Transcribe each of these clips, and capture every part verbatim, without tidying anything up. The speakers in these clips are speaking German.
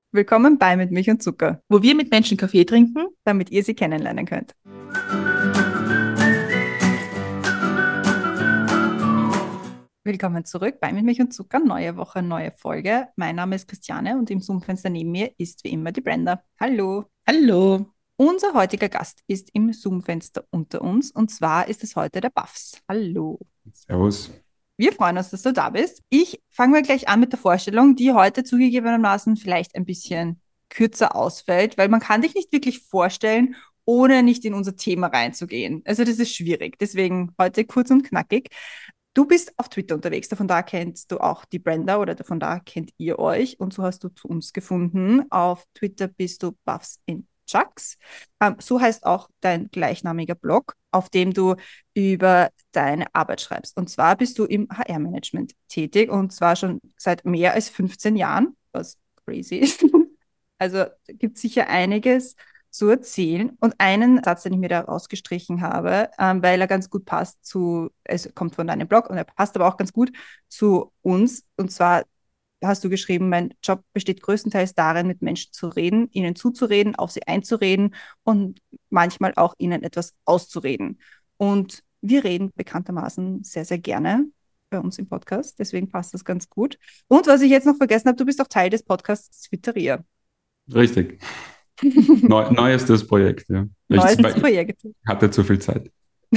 Willkommen bei Mit Milch und Zucker, wo wir mit Menschen Kaffee trinken, damit ihr sie kennenlernen könnt. Willkommen zurück bei Mit Milch und Zucker, neue Woche, neue Folge. Mein Name ist Christiane und im Zoom-Fenster neben mir ist wie immer die Brenda. Hallo. Hallo. Unser heutiger Gast ist im Zoom-Fenster unter uns und zwar ist es heute der Buffs. Hallo. Servus. Wir freuen uns, dass du da bist. Ich fange mal gleich an mit der Vorstellung, die heute zugegebenermaßen vielleicht ein bisschen kürzer ausfällt, weil man kann dich nicht wirklich vorstellen, ohne nicht in unser Thema reinzugehen. Also das ist schwierig. Deswegen heute kurz und knackig. Du bist auf Twitter unterwegs, davon da kennst du auch die Brenda oder davon da kennt ihr euch und so hast du zu uns gefunden. Auf Twitter bist du Buffs in Chucks. Ähm, so heißt auch dein gleichnamiger Blog, auf dem du über deine Arbeit schreibst. Und zwar bist du im H R-Management tätig und zwar schon seit mehr als fünfzehn Jahren, was crazy ist. Also gibt es sicher einiges zu erzählen. Und einen Satz, den ich mir da rausgestrichen habe, ähm, weil er ganz gut passt zu, es kommt von deinem Blog und er passt aber auch ganz gut zu uns. Und zwar hast du geschrieben, mein Job besteht größtenteils darin, mit Menschen zu reden, ihnen zuzureden, auf sie einzureden und manchmal auch ihnen etwas auszureden. Und wir reden bekanntermaßen sehr, sehr gerne bei uns im Podcast, deswegen passt das ganz gut. Und was ich jetzt noch vergessen habe, du bist auch Teil des Podcasts Twitteria. Richtig. Neu, neuestes Projekt, ja. Neuestes ich, Projekt. Ich hatte zu viel Zeit.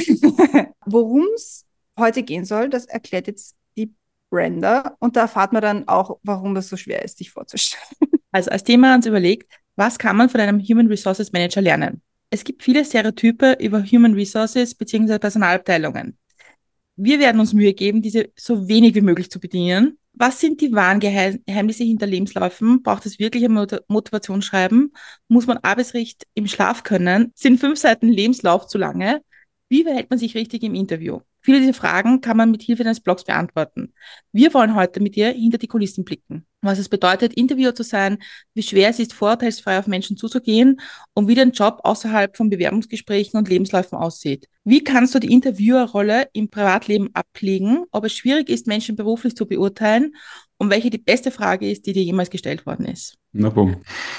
Worum es heute gehen soll, das erklärt jetzt die Brenda und da erfahrt man dann auch, warum das so schwer ist, sich vorzustellen. Also als Thema haben wir uns überlegt, was kann man von einem Human Resources Manager lernen? Es gibt viele Stereotype über Human Resources bzw. Personalabteilungen. Wir werden uns Mühe geben, diese so wenig wie möglich zu bedienen. Was sind die wahren Geheimnisse hinter Lebensläufen? Braucht es wirklich ein Motivationsschreiben? Muss man Arbeitsrecht im Schlaf können? Sind fünf Seiten Lebenslauf zu lange? Wie verhält man sich richtig im Interview? Viele dieser Fragen kann man mit Hilfe deines Blogs beantworten. Wir wollen heute mit dir hinter die Kulissen blicken. Was es bedeutet, Interviewer zu sein, wie schwer es ist, vorurteilsfrei auf Menschen zuzugehen und wie dein Job außerhalb von Bewerbungsgesprächen und Lebensläufen aussieht. Wie kannst du die Interviewerrolle im Privatleben ablegen, ob es schwierig ist, Menschen beruflich zu beurteilen und welche die beste Frage ist, die dir jemals gestellt worden ist. Na bumm.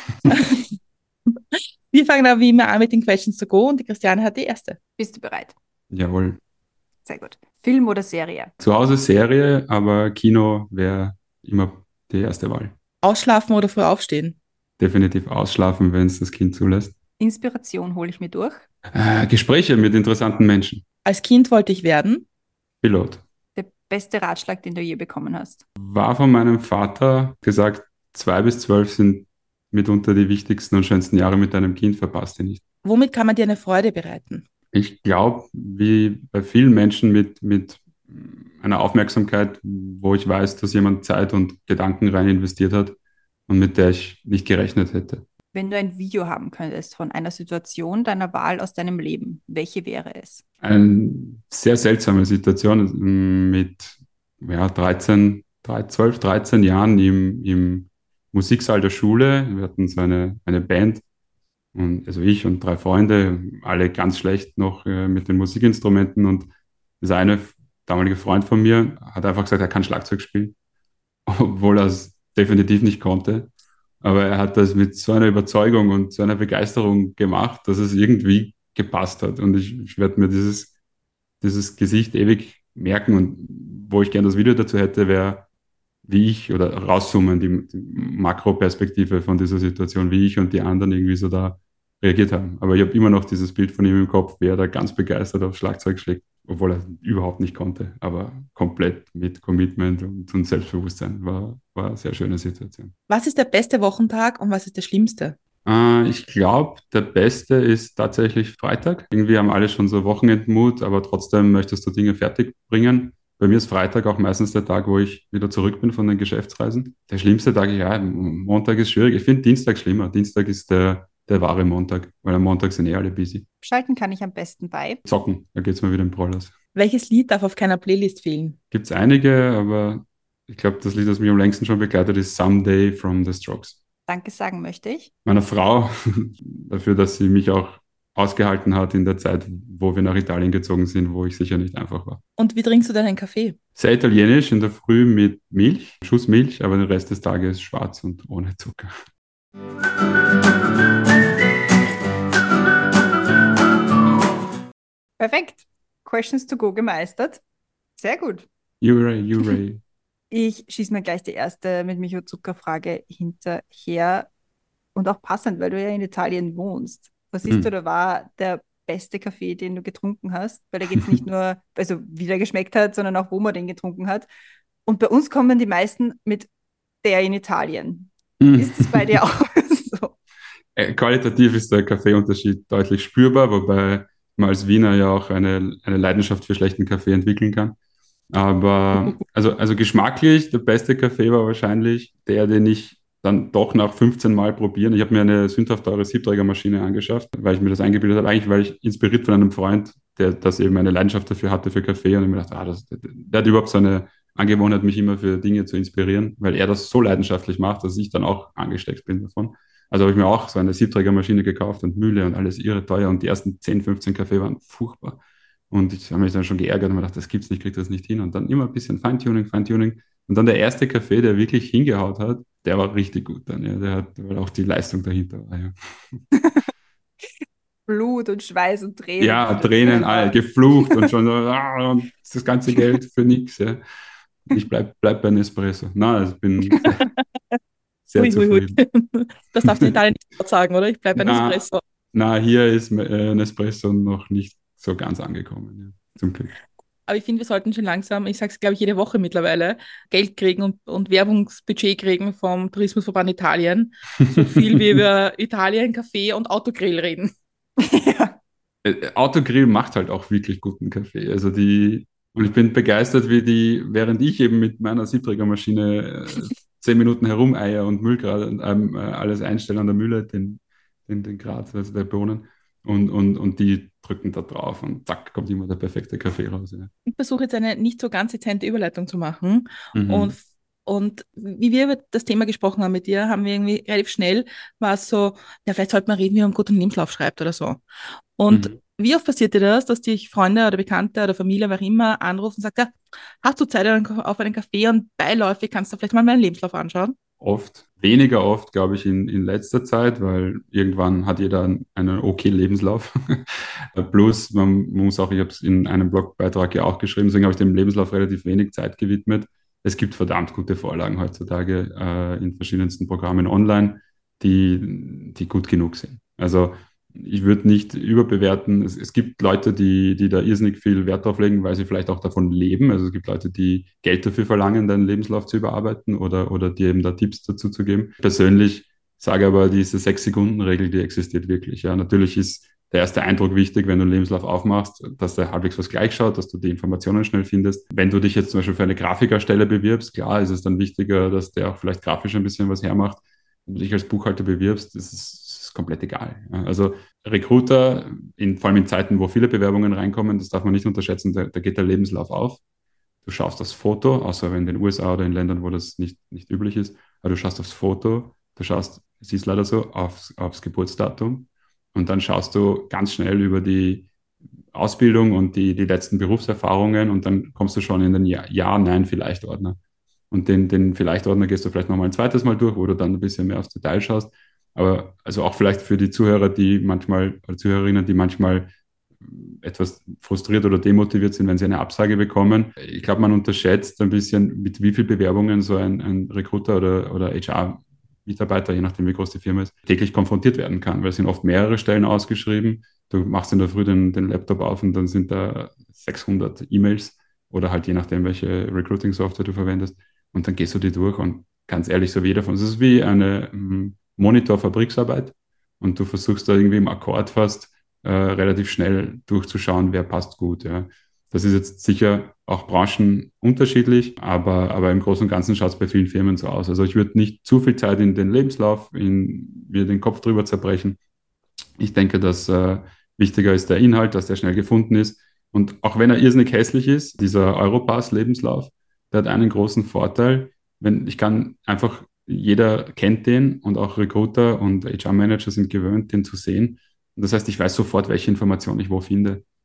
Wir fangen aber wie immer an mit den Questions to go und die Christiane hat die erste. Bist du bereit? Jawohl. Sehr gut. Film oder Serie? Zu Hause Serie, aber Kino wäre immer die erste Wahl. Ausschlafen oder früh aufstehen? Definitiv ausschlafen, wenn es das Kind zulässt. Inspiration hole ich mir durch. Äh, Gespräche mit interessanten Menschen. Als Kind wollte ich werden? Pilot. Der beste Ratschlag, den du je bekommen hast? War von meinem Vater gesagt, zwei bis zwölf sind mitunter die wichtigsten und schönsten Jahre mit deinem Kind, verpasst die nicht. Womit kann man dir eine Freude bereiten? Ich glaube, wie bei vielen Menschen mit, mit einer Aufmerksamkeit, wo ich weiß, dass jemand Zeit und Gedanken rein investiert hat und mit der ich nicht gerechnet hätte. Wenn du ein Video haben könntest von einer Situation deiner Wahl aus deinem Leben, welche wäre es? Eine sehr seltsame Situation mit ja, dreizehn, zwölf, dreizehn Jahren im, im Musiksaal der Schule. Wir hatten so eine, eine Band. Und also ich und drei Freunde, alle ganz schlecht noch äh, mit den Musikinstrumenten. Und das eine damalige Freund von mir hat einfach gesagt, er kann Schlagzeug spielen, obwohl er es definitiv nicht konnte. Aber er hat das mit so einer Überzeugung und so einer Begeisterung gemacht, dass es irgendwie gepasst hat. Und ich, ich werde mir dieses, dieses Gesicht ewig merken. Und wo ich gerne das Video dazu hätte, wäre, wie ich, oder rauszoomen, die, die Makroperspektive von dieser Situation, wie ich und die anderen irgendwie so da reagiert haben. Aber ich habe immer noch dieses Bild von ihm im Kopf, wie er da ganz begeistert aufs Schlagzeug schlägt, obwohl er überhaupt nicht konnte, aber komplett mit Commitment und, und Selbstbewusstsein. War, war eine sehr schöne Situation. Was ist der beste Wochentag und was ist der schlimmste? Äh, ich glaube, der beste ist tatsächlich Freitag. Irgendwie haben alle schon so Wochenendmut, aber trotzdem möchtest du Dinge fertig bringen. Bei mir ist Freitag auch meistens der Tag, wo ich wieder zurück bin von den Geschäftsreisen. Der schlimmste Tag, ja, Montag ist schwierig. Ich finde Dienstag schlimmer. Dienstag ist der, der wahre Montag, weil am Montag sind eh alle busy. Schalten kann ich am besten bei. Zocken, da geht es mir wieder im Proll aus. Welches Lied darf auf keiner Playlist fehlen? Gibt es einige, aber ich glaube, das Lied, das mich am längsten schon begleitet, ist Someday from the Strokes. Danke sagen möchte ich. Meiner Frau dafür, dass sie mich auch ausgehalten hat in der Zeit, wo wir nach Italien gezogen sind, wo ich sicher nicht einfach war. Und wie trinkst du deinen Kaffee? Sehr italienisch, in der Früh mit Milch, Schuss Milch, aber den Rest des Tages schwarz und ohne Zucker. Perfekt. Questions to go gemeistert. Sehr gut. Jure, jure. Ich schieße mir gleich die erste mit Micho Zucker-Frage hinterher. Und auch passend, weil du ja in Italien wohnst. Was ist Hm. oder war der beste Kaffee, den du getrunken hast? Weil da geht es nicht nur, also wie der geschmeckt hat, sondern auch, wo man den getrunken hat. Und bei uns kommen die meisten mit der in Italien. Hm. Ist es bei dir auch so? Äh, Qualitativ ist der Kaffeeunterschied deutlich spürbar, wobei man als Wiener ja auch eine, eine Leidenschaft für schlechten Kaffee entwickeln kann. Aber also, also geschmacklich, der beste Kaffee war wahrscheinlich der, den ich dann doch nach fünfzehn Mal probieren. Ich habe mir eine sündhaft teure Siebträgermaschine angeschafft, weil ich mir das eingebildet habe, eigentlich weil ich inspiriert von einem Freund, der das eben eine Leidenschaft dafür hatte für Kaffee und ich mir dachte, ah, das, der, der hat überhaupt so eine Angewohnheit, mich immer für Dinge zu inspirieren, weil er das so leidenschaftlich macht, dass ich dann auch angesteckt bin davon. Also habe ich mir auch so eine Siebträgermaschine gekauft und Mühle und alles irre teuer und die ersten zehn, fünfzehn Kaffee waren furchtbar. Und ich habe mich dann schon geärgert und mir gedacht, das gibt's nicht, krieg das nicht hin. Und dann immer ein bisschen Feintuning, Feintuning. Und dann der erste Kaffee, der wirklich hingehaut hat, der war richtig gut dann. Ja. Der hat, weil auch die Leistung dahinter war. Ja, Blut und Schweiß und Tränen, die ja du da Tränen, drinnen all, waren. geflucht und schon so, ah, und das ganze Geld für nichts. Ja. Ich bleib, bleib bei Nespresso. Na, also ich bin sehr, sehr Hui, hui, hui. zufrieden. Das darfst du in Italien nicht laut sagen, oder? Ich bleibe bei Na, Nespresso. na, hier ist äh, Nespresso noch nicht so ganz angekommen. Ja. Zum Glück. Aber ich finde, wir sollten schon langsam, ich sage es, glaube ich, jede Woche mittlerweile, Geld kriegen und, und Werbungsbudget kriegen vom Tourismusverband Italien. So viel wie wir Italien, Kaffee und Autogrill reden. Ja. Äh, Autogrill macht halt auch wirklich guten Kaffee. Also die, und ich bin begeistert, wie die, während ich eben mit meiner Siebträgermaschine äh, zehn Minuten herumeier und Müllgrad ähm, äh, alles einstelle an der Mühle, den, den, den Grad, also der Bohnen, und, und, und die drücken da drauf und zack, kommt immer der perfekte Kaffee raus. Ja. Ich versuche jetzt eine nicht so ganz dezente Überleitung zu machen. Und, Mhm. und wie wir über das Thema gesprochen haben mit dir, haben wir irgendwie relativ schnell, war es so, ja, vielleicht sollte man reden, wie man einen guten Lebenslauf schreibt oder so. Und Mhm. wie oft passiert dir das, dass dich Freunde oder Bekannte oder Familie, wer auch immer, anrufen und sagt, ja, hast du Zeit auf einen Kaffee und beiläufig kannst du vielleicht mal meinen Lebenslauf anschauen? Oft, weniger oft, glaube ich, in, in letzter Zeit, weil irgendwann hat jeder einen, einen okay Lebenslauf. Plus, man muss auch, ich habe es in einem Blogbeitrag ja auch geschrieben, deswegen habe ich dem Lebenslauf relativ wenig Zeit gewidmet. Es gibt verdammt gute Vorlagen heutzutage äh, in verschiedensten Programmen online, die, die gut genug sind. Also ich würde nicht überbewerten. Es, es gibt Leute, die, die da irrsinnig viel Wert drauf legen, weil sie vielleicht auch davon leben. Also es gibt Leute, die Geld dafür verlangen, deinen Lebenslauf zu überarbeiten oder, oder dir eben da Tipps dazu zu geben. Persönlich sage aber, diese Sechs-Sekunden-Regel, die existiert wirklich. Ja, natürlich ist der erste Eindruck wichtig, wenn du einen Lebenslauf aufmachst, dass der halbwegs was gleich schaut, dass du die Informationen schnell findest. Wenn du dich jetzt zum Beispiel für eine Grafikerstelle bewirbst, klar ist es dann wichtiger, dass der auch vielleicht grafisch ein bisschen was hermacht. Wenn du dich als Buchhalter bewirbst, das ist, das ist komplett egal. Ja, also Recruiter, in, vor allem in Zeiten, wo viele Bewerbungen reinkommen, das darf man nicht unterschätzen, da, da geht der Lebenslauf auf. Du schaust aufs Foto, außer in den U S A oder in Ländern, wo das nicht, nicht üblich ist, aber du schaust aufs Foto, du schaust, es ist leider so, aufs, aufs Geburtsdatum und dann schaust du ganz schnell über die Ausbildung und die, die letzten Berufserfahrungen und dann kommst du schon in den Ja, Ja Nein, Vielleicht-Ordner. Und den, den Vielleicht-Ordner gehst du vielleicht nochmal ein zweites Mal durch, wo du dann ein bisschen mehr aufs Detail schaust. Aber also auch vielleicht für die Zuhörer, die manchmal, oder Zuhörerinnen, die manchmal etwas frustriert oder demotiviert sind, wenn sie eine Absage bekommen. Ich glaube, man unterschätzt ein bisschen, mit wie vielen Bewerbungen so ein, ein Recruiter oder, oder H R-Mitarbeiter, je nachdem wie groß die Firma ist, täglich konfrontiert werden kann, weil es sind oft mehrere Stellen ausgeschrieben. Du machst in der Früh den, den Laptop auf und dann sind da sechshundert E-Mails oder halt je nachdem, welche Recruiting-Software du verwendest. Und dann gehst du die durch und ganz ehrlich, so wie jeder von uns, es ist wie eine um, Monitor-Fabriksarbeit und du versuchst da irgendwie im Akkord fast äh, relativ schnell durchzuschauen, wer passt gut. Ja. Das ist jetzt sicher auch branchenunterschiedlich, aber, aber im Großen und Ganzen schaut es bei vielen Firmen so aus. Also ich würde nicht zu viel Zeit in den Lebenslauf, in mir den Kopf drüber zerbrechen. Ich denke, dass äh, wichtiger ist der Inhalt, dass der schnell gefunden ist. Und auch wenn er irrsinnig hässlich ist, dieser Europass-Lebenslauf, der hat einen großen Vorteil. Wenn ich kann einfach, jeder kennt den und auch Recruiter und H R-Manager sind gewöhnt, den zu sehen. Und das heißt, ich weiß sofort, welche Informationen ich wo finde.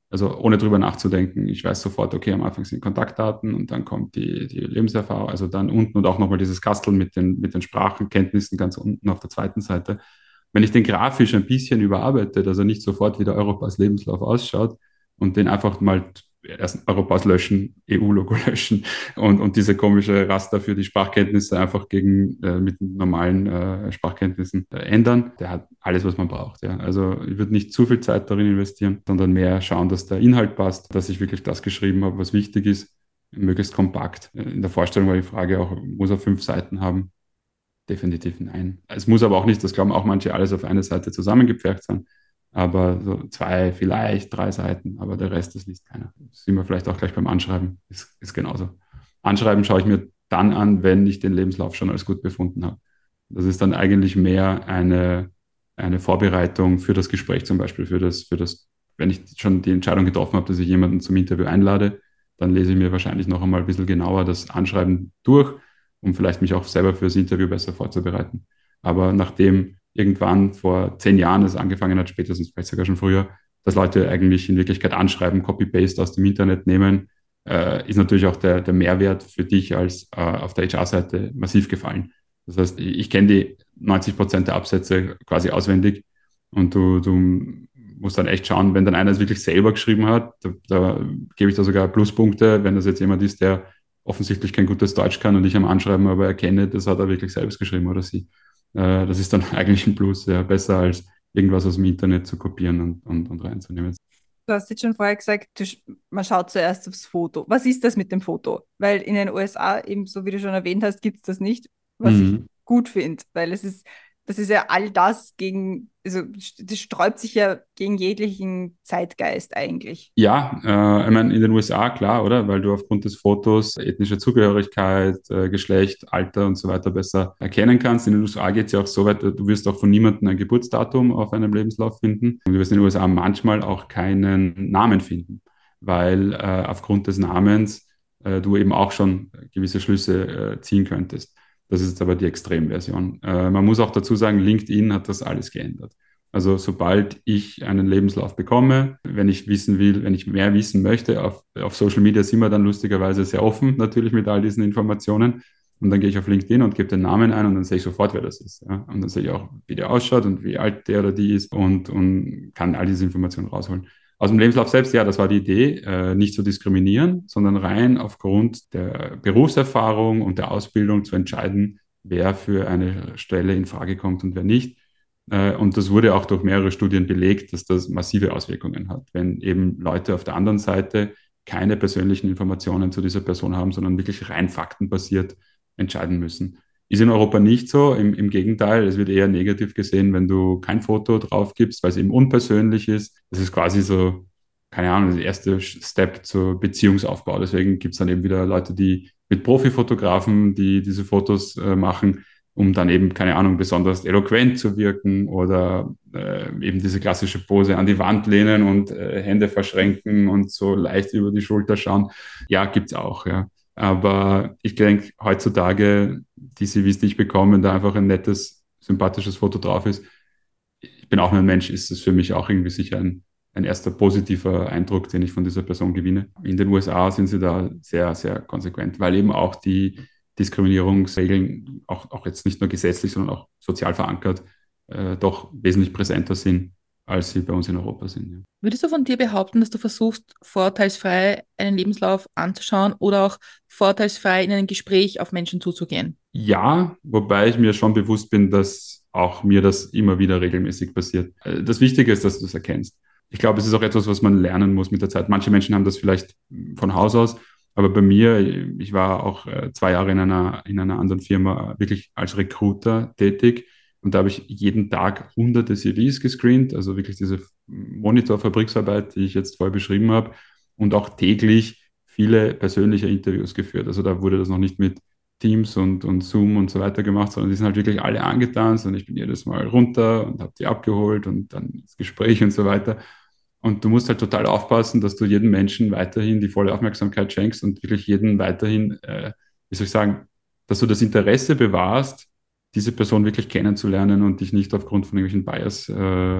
Also ohne drüber nachzudenken. Ich weiß sofort, okay, am Anfang sind Kontaktdaten und dann kommt die, die Lebenserfahrung, also dann unten und auch nochmal dieses Kastel mit den, mit den Sprachenkenntnissen ganz unten auf der zweiten Seite. Wenn ich den grafisch ein bisschen überarbeite, dass er nicht sofort wie der Europass Lebenslauf ausschaut und den einfach mal erst Europass löschen, E U-Logo löschen und, und diese komische Raster für die Sprachkenntnisse einfach gegen äh, mit normalen äh, Sprachkenntnissen äh, ändern. Der hat alles, was man braucht. Ja. Also ich würde nicht zu viel Zeit darin investieren, sondern mehr schauen, dass der Inhalt passt, dass ich wirklich das geschrieben habe, was wichtig ist, möglichst kompakt. In der Vorstellung war die Frage auch, muss er fünf Seiten haben? Definitiv nein. Es muss aber auch nicht, das glauben auch manche, alles auf eine Seite zusammengepfercht sein. Aber so zwei, vielleicht drei Seiten, aber der Rest, das liest keiner. Das sehen wir vielleicht auch gleich beim Anschreiben, ist, ist genauso. Anschreiben schaue ich mir dann an, wenn ich den Lebenslauf schon als gut befunden habe. Das ist dann eigentlich mehr eine, eine Vorbereitung für das Gespräch zum Beispiel, für das, für das, wenn ich schon die Entscheidung getroffen habe, dass ich jemanden zum Interview einlade, dann lese ich mir wahrscheinlich noch einmal ein bisschen genauer das Anschreiben durch, um vielleicht mich auch selber für das Interview besser vorzubereiten. Aber nachdem irgendwann vor zehn Jahren es angefangen hat, spätestens vielleicht sogar schon früher, dass Leute eigentlich in Wirklichkeit anschreiben, Copy-Paste aus dem Internet nehmen, äh, ist natürlich auch der, der Mehrwert für dich als äh, auf der H R-Seite massiv gefallen. Das heißt, ich, ich kenne die neunzig Prozent der Absätze quasi auswendig und du, du musst dann echt schauen, wenn dann einer es wirklich selber geschrieben hat, da, da gebe ich da sogar Pluspunkte, wenn das jetzt jemand ist, der offensichtlich kein gutes Deutsch kann und ich am Anschreiben aber erkenne, das hat er wirklich selbst geschrieben oder sie. Äh, das ist dann eigentlich ein Plus, ja, besser als irgendwas aus dem Internet zu kopieren und, und, und reinzunehmen. Du hast jetzt schon vorher gesagt, du, man schaut zuerst aufs Foto. Was ist das mit dem Foto? Weil in den U S A, eben so wie du schon erwähnt hast, gibt es das nicht, was Mhm. ich gut finde, weil es ist, das ist ja all das gegen, also das sträubt sich ja gegen jeglichen Zeitgeist eigentlich. Ja, äh, ich meine, in den U S A, klar, oder? Weil du aufgrund des Fotos ethnische Zugehörigkeit, äh, Geschlecht, Alter und so weiter besser erkennen kannst. In den U S A geht es ja auch so weit, du wirst auch von niemandem ein Geburtsdatum auf einem Lebenslauf finden. Und du wirst in den U S A manchmal auch keinen Namen finden, weil äh, aufgrund des Namens äh, du eben auch schon gewisse Schlüsse äh, ziehen könntest. Das ist jetzt aber die Extremversion. Äh, man muss auch dazu sagen, LinkedIn hat das alles geändert. Also sobald ich einen Lebenslauf bekomme, wenn ich wissen will, wenn ich mehr wissen möchte, auf, auf Social Media sind wir dann lustigerweise sehr offen, natürlich mit all diesen Informationen. Und dann gehe ich auf LinkedIn und gebe den Namen ein und dann sehe ich sofort, wer das ist. Ja? Und dann sehe ich auch, wie der ausschaut und wie alt der oder die ist und, und kann all diese Informationen rausholen. Aus dem Lebenslauf selbst, ja, das war die Idee, äh, nicht zu diskriminieren, sondern rein aufgrund der Berufserfahrung und der Ausbildung zu entscheiden, wer für eine Stelle in Frage kommt und wer nicht. Äh, und das wurde auch durch mehrere Studien belegt, dass das massive Auswirkungen hat, wenn eben Leute auf der anderen Seite keine persönlichen Informationen zu dieser Person haben, sondern wirklich rein faktenbasiert entscheiden müssen. Ist in Europa nicht so, im, im Gegenteil, es wird eher negativ gesehen, wenn du kein Foto drauf gibst, weil es eben unpersönlich ist. Das ist quasi so, keine Ahnung, der erste Step zur Beziehungsaufbau. Deswegen gibt es dann eben wieder Leute, die mit Profifotografen, die diese Fotos äh, machen, um dann eben, keine Ahnung, besonders eloquent zu wirken oder äh, eben diese klassische Pose an die Wand lehnen und äh, Hände verschränken und so leicht über die Schulter schauen. Ja, gibt's auch, ja. Aber ich denke, heutzutage, die C Vs, die ich bekomme, wenn da einfach ein nettes, sympathisches Foto drauf ist, ich bin auch nur ein Mensch, ist es für mich auch irgendwie sicher ein, ein erster positiver Eindruck, den ich von dieser Person gewinne. In den U S A sind sie da sehr, sehr konsequent, weil eben auch die Diskriminierungsregeln, auch, auch jetzt nicht nur gesetzlich, sondern auch sozial verankert, äh, doch wesentlich präsenter sind, als sie bei uns in Europa sind. Ja. Würdest du von dir behaupten, dass du versuchst, vorurteilsfrei einen Lebenslauf anzuschauen oder auch vorurteilsfrei in einem Gespräch auf Menschen zuzugehen? Ja, wobei ich mir schon bewusst bin, dass auch mir das immer wieder regelmäßig passiert. Äh, Das Wichtige ist, dass du es erkennst. Ich glaube, es ist auch etwas, was man lernen muss mit der Zeit. Manche Menschen haben das vielleicht von Haus aus, aber bei mir, ich war auch äh, zwei Jahre in einer, in einer anderen Firma wirklich als Recruiter tätig und da habe ich jeden Tag hunderte C Vs gescreent, also wirklich diese Monitor-Fabriksarbeit, die ich jetzt vorher beschrieben habe und auch täglich viele persönliche Interviews geführt. Also da wurde das noch nicht mit Teams und, und Zoom und so weiter gemacht, sondern die sind halt wirklich alle angetan und ich bin jedes Mal runter und habe die abgeholt und dann das Gespräch und so weiter. Und du musst halt total aufpassen, dass du jedem Menschen weiterhin die volle Aufmerksamkeit schenkst und wirklich jeden weiterhin, äh, wie soll ich sagen, dass du das Interesse bewahrst, diese Person wirklich kennenzulernen und dich nicht aufgrund von irgendwelchen Bias äh,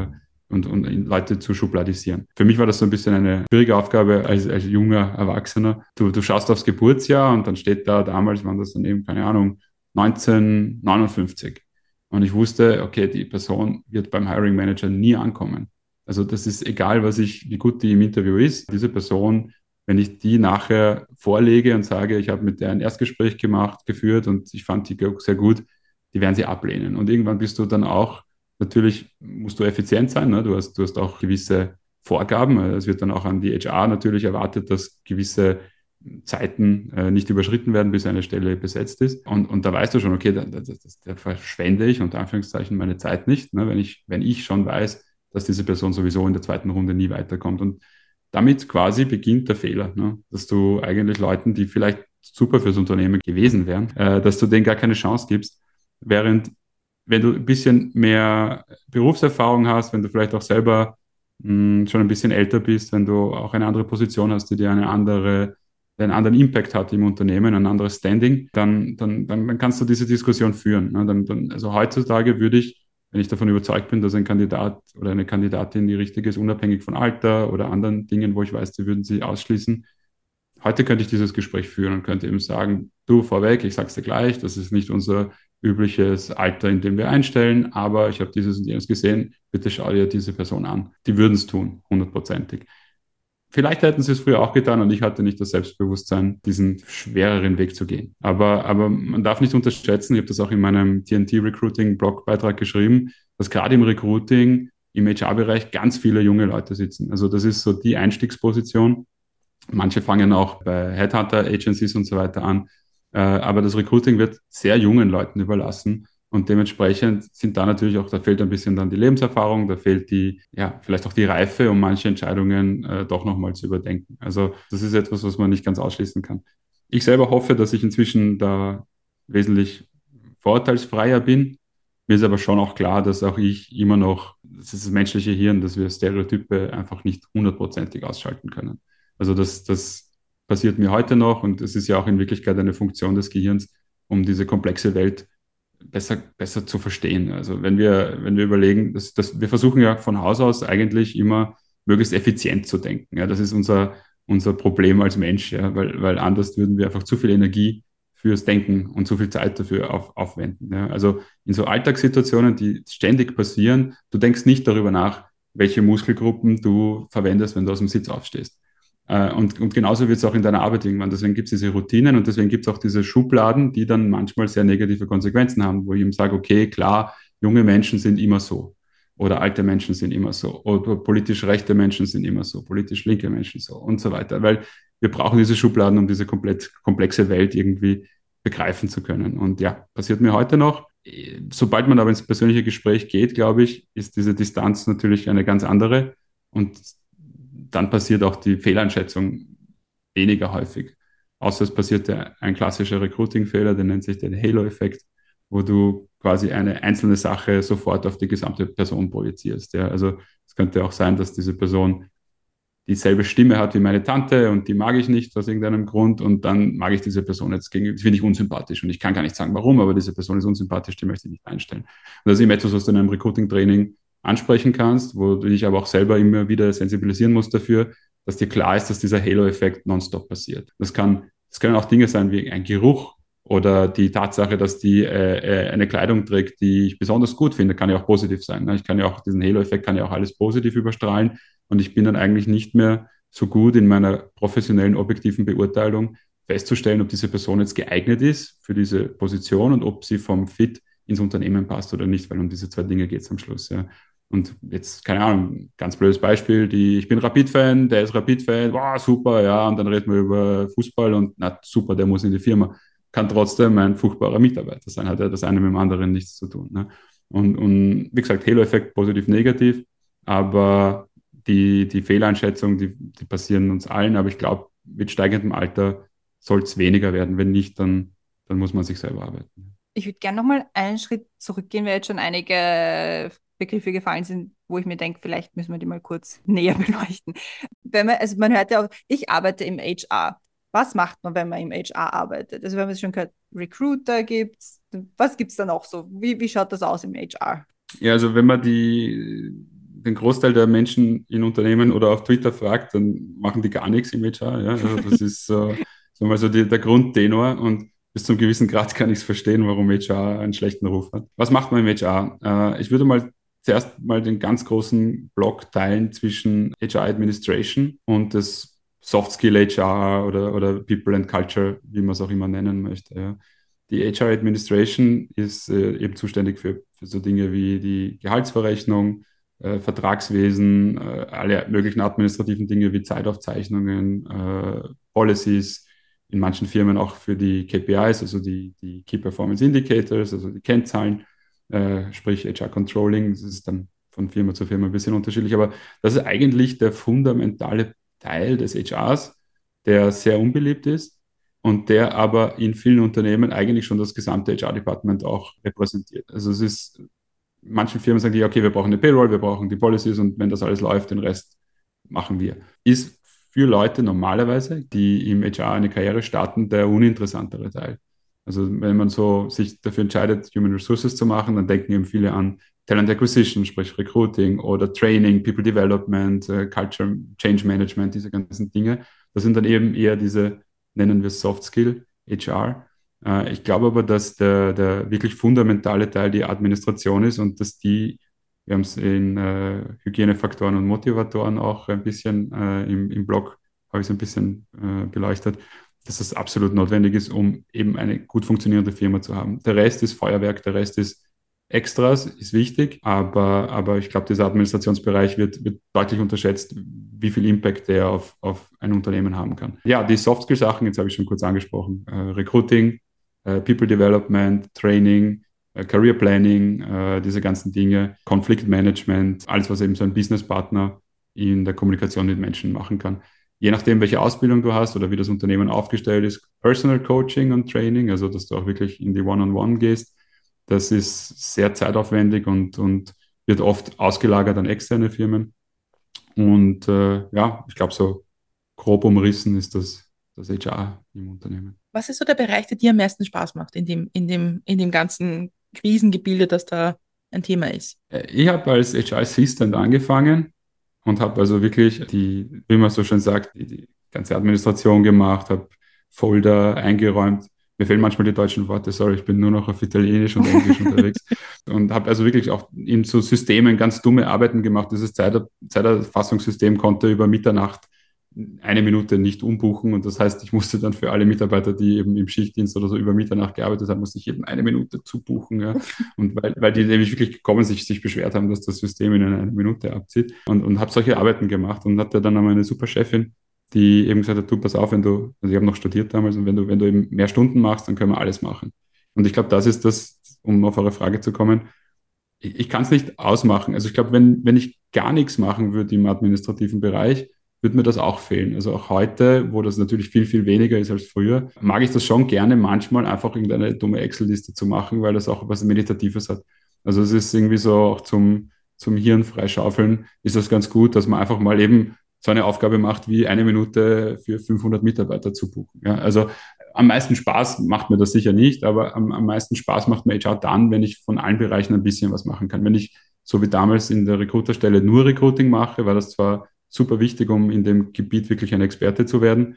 und, und Leute zu schubladisieren. Für mich war das so ein bisschen eine schwierige Aufgabe als, als junger Erwachsener. Du, du schaust aufs Geburtsjahr und dann steht da, damals waren das dann eben, keine Ahnung, neunzehnhundertneunundfünfzig. Und ich wusste, okay, die Person wird beim Hiring Manager nie ankommen. Also das ist egal, was ich, wie gut die im Interview ist. Diese Person, wenn ich die nachher vorlege und sage, ich habe mit der ein Erstgespräch gemacht, geführt und ich fand die sehr gut, die werden sie ablehnen. Und irgendwann bist du dann auch, natürlich musst du effizient sein, ne? Du hast, du hast auch gewisse Vorgaben. Es wird dann auch an die H R natürlich erwartet, dass gewisse Zeiten äh, nicht überschritten werden, bis eine Stelle besetzt ist. Und, und da weißt du schon, okay, da, da, da verschwende ich unter Anführungszeichen meine Zeit nicht, ne? Wenn ich, wenn ich schon weiß, dass diese Person sowieso in der zweiten Runde nie weiterkommt. Und damit quasi beginnt der Fehler, ne? Dass du eigentlich Leuten, die vielleicht super fürs Unternehmen gewesen wären, äh, dass du denen gar keine Chance gibst, während wenn du ein bisschen mehr Berufserfahrung hast, wenn du vielleicht auch selber mh, schon ein bisschen älter bist, wenn du auch eine andere Position hast, die dir eine andere, einen anderen Impact hat im Unternehmen, ein anderes Standing, dann, dann, dann, dann kannst du diese Diskussion führen. Ne? Dann, dann, also heutzutage würde ich, wenn ich davon überzeugt bin, dass ein Kandidat oder eine Kandidatin die richtige ist, unabhängig von Alter oder anderen Dingen, wo ich weiß, sie würden sie ausschließen, heute könnte ich dieses Gespräch führen und könnte eben sagen, du vorweg, ich sag's dir gleich, das ist nicht unser übliches Alter, in dem wir einstellen, aber ich habe dieses und jenes gesehen, bitte schau dir diese Person an. Die würden es tun, hundertprozentig. Vielleicht hätten sie es früher auch getan und ich hatte nicht das Selbstbewusstsein, diesen schwereren Weg zu gehen. Aber, aber man darf nicht unterschätzen, ich habe das auch in meinem T N T-Recruiting-Blogbeitrag geschrieben, dass gerade im Recruiting, im H R-Bereich ganz viele junge Leute sitzen. Also das ist so die Einstiegsposition. Manche fangen auch bei Headhunter-Agencies und so weiter an. Äh, aber das Recruiting wird sehr jungen Leuten überlassen. Und dementsprechend sind da natürlich auch, da fehlt ein bisschen dann die Lebenserfahrung, da fehlt die, ja, vielleicht auch die Reife, um manche Entscheidungen äh, doch nochmal zu überdenken. Also das ist etwas, was man nicht ganz ausschließen kann. Ich selber hoffe, dass ich inzwischen da wesentlich vorurteilsfreier bin. Mir ist aber schon auch klar, dass auch ich immer noch, das ist das menschliche Hirn, dass wir Stereotype einfach nicht hundertprozentig ausschalten können. Also das, das passiert mir heute noch und es ist ja auch in Wirklichkeit eine Funktion des Gehirns, um diese komplexe Welt besser, besser zu verstehen. Also wenn wir, wenn wir überlegen, dass, dass wir versuchen ja von Haus aus eigentlich immer möglichst effizient zu denken. Ja, das ist unser, unser Problem als Mensch, ja, weil, weil anders würden wir einfach zu viel Energie fürs Denken und zu viel Zeit dafür auf, aufwenden. Ja. Also in so Alltagssituationen, die ständig passieren, du denkst nicht darüber nach, welche Muskelgruppen du verwendest, wenn du aus dem Sitz aufstehst. Und, und genauso wird es auch in deiner Arbeit irgendwann. Deswegen gibt es diese Routinen und deswegen gibt es auch diese Schubladen, die dann manchmal sehr negative Konsequenzen haben, wo ich ihm sage, okay, klar, junge Menschen sind immer so oder alte Menschen sind immer so oder politisch rechte Menschen sind immer so, politisch linke Menschen so und so weiter. Weil wir brauchen diese Schubladen, um diese komplett komplexe Welt irgendwie begreifen zu können. Und ja, passiert mir heute noch. Sobald man aber ins persönliche Gespräch geht, glaube ich, ist diese Distanz natürlich eine ganz andere. Und dann passiert auch die Fehleinschätzung weniger häufig. Außer es passiert ja ein klassischer Recruiting-Fehler, der nennt sich den Halo-Effekt, wo du quasi eine einzelne Sache sofort auf die gesamte Person projizierst. Ja. Also es könnte auch sein, dass diese Person dieselbe Stimme hat wie meine Tante und die mag ich nicht aus irgendeinem Grund und dann mag ich diese Person jetzt gegenüber, das finde ich unsympathisch und ich kann gar nicht sagen, warum, aber diese Person ist unsympathisch, die möchte ich nicht einstellen. Und das ist eben etwas, was du in einem Recruiting-Training ansprechen kannst, wo du dich aber auch selber immer wieder sensibilisieren musst dafür, dass dir klar ist, dass dieser Halo-Effekt nonstop passiert. Das kann, das können auch Dinge sein wie ein Geruch oder die Tatsache, dass die äh, eine Kleidung trägt, die ich besonders gut finde, kann ja auch positiv sein. Ne? Ich kann ja auch, diesen Halo-Effekt kann ja auch alles positiv überstrahlen und ich bin dann eigentlich nicht mehr so gut in meiner professionellen, objektiven Beurteilung festzustellen, ob diese Person jetzt geeignet ist für diese Position und ob sie vom Fit ins Unternehmen passt oder nicht, weil um diese zwei Dinge geht es am Schluss. Ja. Und jetzt, keine Ahnung, ganz blödes Beispiel, die, ich bin Rapid-Fan, der ist Rapid-Fan, wow, super, ja, und dann reden wir über Fußball und na super, der muss in die Firma. Kann trotzdem ein furchtbarer Mitarbeiter sein, hat ja das eine mit dem anderen nichts zu tun. Ne? Und, und wie gesagt, Halo-Effekt positiv, negativ, aber die, die Fehleinschätzung, die, die passieren uns allen, aber ich glaube, mit steigendem Alter soll es weniger werden, wenn nicht, dann, dann muss man sich selber arbeiten. Ich würde gerne nochmal einen Schritt zurückgehen, weil jetzt schon einige Begriffe gefallen sind, wo ich mir denke, vielleicht müssen wir die mal kurz näher beleuchten. Wenn man, also man hört ja auch, ich arbeite im H R. Was macht man, wenn man im H R arbeitet? Also wenn man es schon gehört, Recruiter gibt es, was gibt es da noch so? Wie, wie schaut das aus im H R? Ja, also wenn man die, den Großteil der Menschen in Unternehmen oder auf Twitter fragt, dann machen die gar nichts im H R. Ja? Also das ist äh, sagen wir mal so die, der Grundtenor und bis zum gewissen Grad kann ich es verstehen, warum H R einen schlechten Ruf hat. Was macht man im H R? Äh, ich würde mal zuerst mal den ganz großen Block teilen zwischen H R Administration und das Soft Skill H R oder, oder People and Culture, wie man es auch immer nennen möchte. Ja. Die H R Administration ist äh, eben zuständig für, für so Dinge wie die Gehaltsverrechnung, äh, Vertragswesen, äh, alle möglichen administrativen Dinge wie Zeitaufzeichnungen, äh, Policies, in manchen Firmen auch für die K P Is, also die, die Key Performance Indicators, also die Kennzahlen, äh, sprich H R Controlling. Das ist dann von Firma zu Firma ein bisschen unterschiedlich, aber das ist eigentlich der fundamentale Teil des H Rs, der sehr unbeliebt ist und der aber in vielen Unternehmen eigentlich schon das gesamte H R-Department auch repräsentiert. Also es ist, manchen Firmen sagen die, okay, wir brauchen eine Payroll, wir brauchen die Policies und wenn das alles läuft, den Rest machen wir. Ist für Leute normalerweise, die im H R eine Karriere starten, der uninteressantere Teil. Also wenn man so sich dafür entscheidet, Human Resources zu machen, dann denken eben viele an Talent Acquisition, sprich Recruiting oder Training, People Development, äh, Culture, Change Management, diese ganzen Dinge. Das sind dann eben eher diese, nennen wir Soft Skill H R. Äh, ich glaube aber, dass der, der wirklich fundamentale Teil die Administration ist und dass die, wir haben es in äh, Hygienefaktoren und Motivatoren auch ein bisschen äh, im, im Blog, habe ich es ein bisschen äh, beleuchtet, dass das absolut notwendig ist, um eben eine gut funktionierende Firma zu haben. Der Rest ist Feuerwerk, der Rest ist Extras, ist wichtig, aber, aber ich glaube, dieser Administrationsbereich wird, wird deutlich unterschätzt, wie viel Impact der auf, auf ein Unternehmen haben kann. Ja, die Soft-Skill-Sachen, jetzt habe ich schon kurz angesprochen, äh, Recruiting, äh, People Development, Training, äh, Career Planning, äh, diese ganzen Dinge, Konfliktmanagement, alles, was eben so ein Businesspartner in der Kommunikation mit Menschen machen kann. Je nachdem, welche Ausbildung du hast oder wie das Unternehmen aufgestellt ist, Personal Coaching und Training, also dass du auch wirklich in die One-on-One gehst, das ist sehr zeitaufwendig und, und wird oft ausgelagert an externe Firmen. Und äh, ja, ich glaube, so grob umrissen ist das, das H R im Unternehmen. Was ist so der Bereich, der dir am meisten Spaß macht in dem, in dem, in dem ganzen Krisengebilde, das da ein Thema ist? Äh, Ich habe als H R Assistant angefangen und habe also wirklich die, wie man so schön sagt, die, die ganze Administration gemacht, habe Folder eingeräumt. Mir fehlen manchmal die deutschen Worte, sorry, ich bin nur noch auf Italienisch und Englisch unterwegs. Und habe also wirklich auch in so Systemen ganz dumme Arbeiten gemacht. Dieses Zeit- Zeiterfassungssystem konnte über Mitternacht eine Minute nicht umbuchen. Und das heißt, ich musste dann für alle Mitarbeiter, die eben im Schichtdienst oder so über Mitternacht gearbeitet haben, musste ich jedem eine Minute zubuchen. Ja. Und weil, weil die nämlich wirklich gekommen sich, sich beschwert haben, dass das System ihnen eine Minute abzieht. Und, und habe solche Arbeiten gemacht und hatte dann einmal eine super Chefin, die eben gesagt hat, du, pass auf, wenn du, also ich habe noch studiert damals, und wenn du, wenn du eben mehr Stunden machst, dann können wir alles machen. Und ich glaube, das ist das, um auf eure Frage zu kommen, ich, ich kann es nicht ausmachen. Also ich glaube, wenn, wenn ich gar nichts machen würde im administrativen Bereich, würde mir das auch fehlen. Also auch heute, wo das natürlich viel, viel weniger ist als früher, mag ich das schon gerne, manchmal einfach irgendeine dumme Excel-Liste zu machen, weil das auch was Meditatives hat. Also es ist irgendwie so auch zum, zum Hirn freischaufeln, ist das ganz gut, dass man einfach mal eben so eine Aufgabe macht, wie eine Minute für fünfhundert Mitarbeiter zu buchen. Ja, also am meisten Spaß macht mir das sicher nicht, aber am, am meisten Spaß macht mir H R dann, wenn ich von allen Bereichen ein bisschen was machen kann. Wenn ich, so wie damals in der Recruiterstelle, nur Recruiting mache, war das zwar super wichtig, um in dem Gebiet wirklich ein Experte zu werden,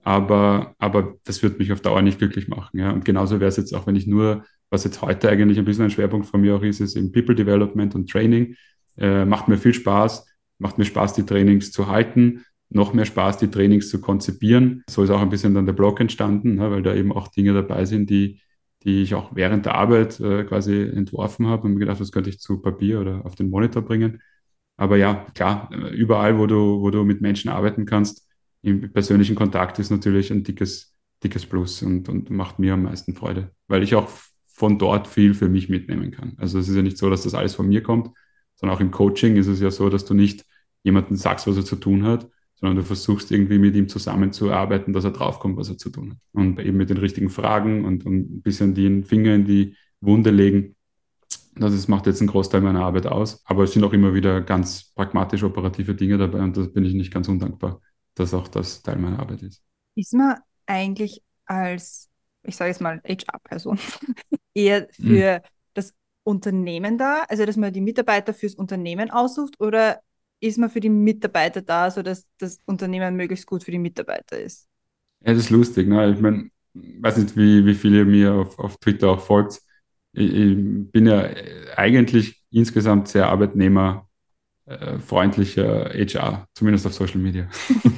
aber, aber das wird mich auf Dauer nicht glücklich machen. Ja. Und genauso wäre es jetzt auch, wenn ich nur, was jetzt heute eigentlich ein bisschen ein Schwerpunkt von mir auch ist, ist im People Development und Training. Äh, macht mir viel Spaß, macht mir Spaß, die Trainings zu halten, noch mehr Spaß, die Trainings zu konzipieren. So ist auch ein bisschen dann der Blog entstanden, ne, weil da eben auch Dinge dabei sind, die, die ich auch während der Arbeit äh, quasi entworfen habe und mir gedacht, das könnte ich zu Papier oder auf den Monitor bringen. Aber ja, klar, überall, wo du, wo du mit Menschen arbeiten kannst, im persönlichen Kontakt ist natürlich ein dickes, dickes Plus und, und macht mir am meisten Freude, weil ich auch von dort viel für mich mitnehmen kann. Also es ist ja nicht so, dass das alles von mir kommt, sondern auch im Coaching ist es ja so, dass du nicht jemandem sagst, was er zu tun hat, sondern du versuchst irgendwie mit ihm zusammenzuarbeiten, dass er draufkommt, was er zu tun hat. Und eben mit den richtigen Fragen und, und ein bisschen den Finger in die Wunde legen. Das ist, macht jetzt einen Großteil meiner Arbeit aus. Aber es sind auch immer wieder ganz pragmatisch operative Dinge dabei und da bin ich nicht ganz undankbar, dass auch das Teil meiner Arbeit ist. Ist man eigentlich als, ich sage jetzt mal H R-Person, eher für Hm. das Unternehmen da, also dass man die Mitarbeiter fürs Unternehmen aussucht, oder ist man für die Mitarbeiter da, sodass das Unternehmen möglichst gut für die Mitarbeiter ist? Ja, das ist lustig, ne? Ich meine, weiß nicht, wie, wie viele mir auf, auf Twitter auch folgt. Ich, ich bin ja eigentlich insgesamt sehr arbeitnehmerfreundlicher H R, zumindest auf Social Media.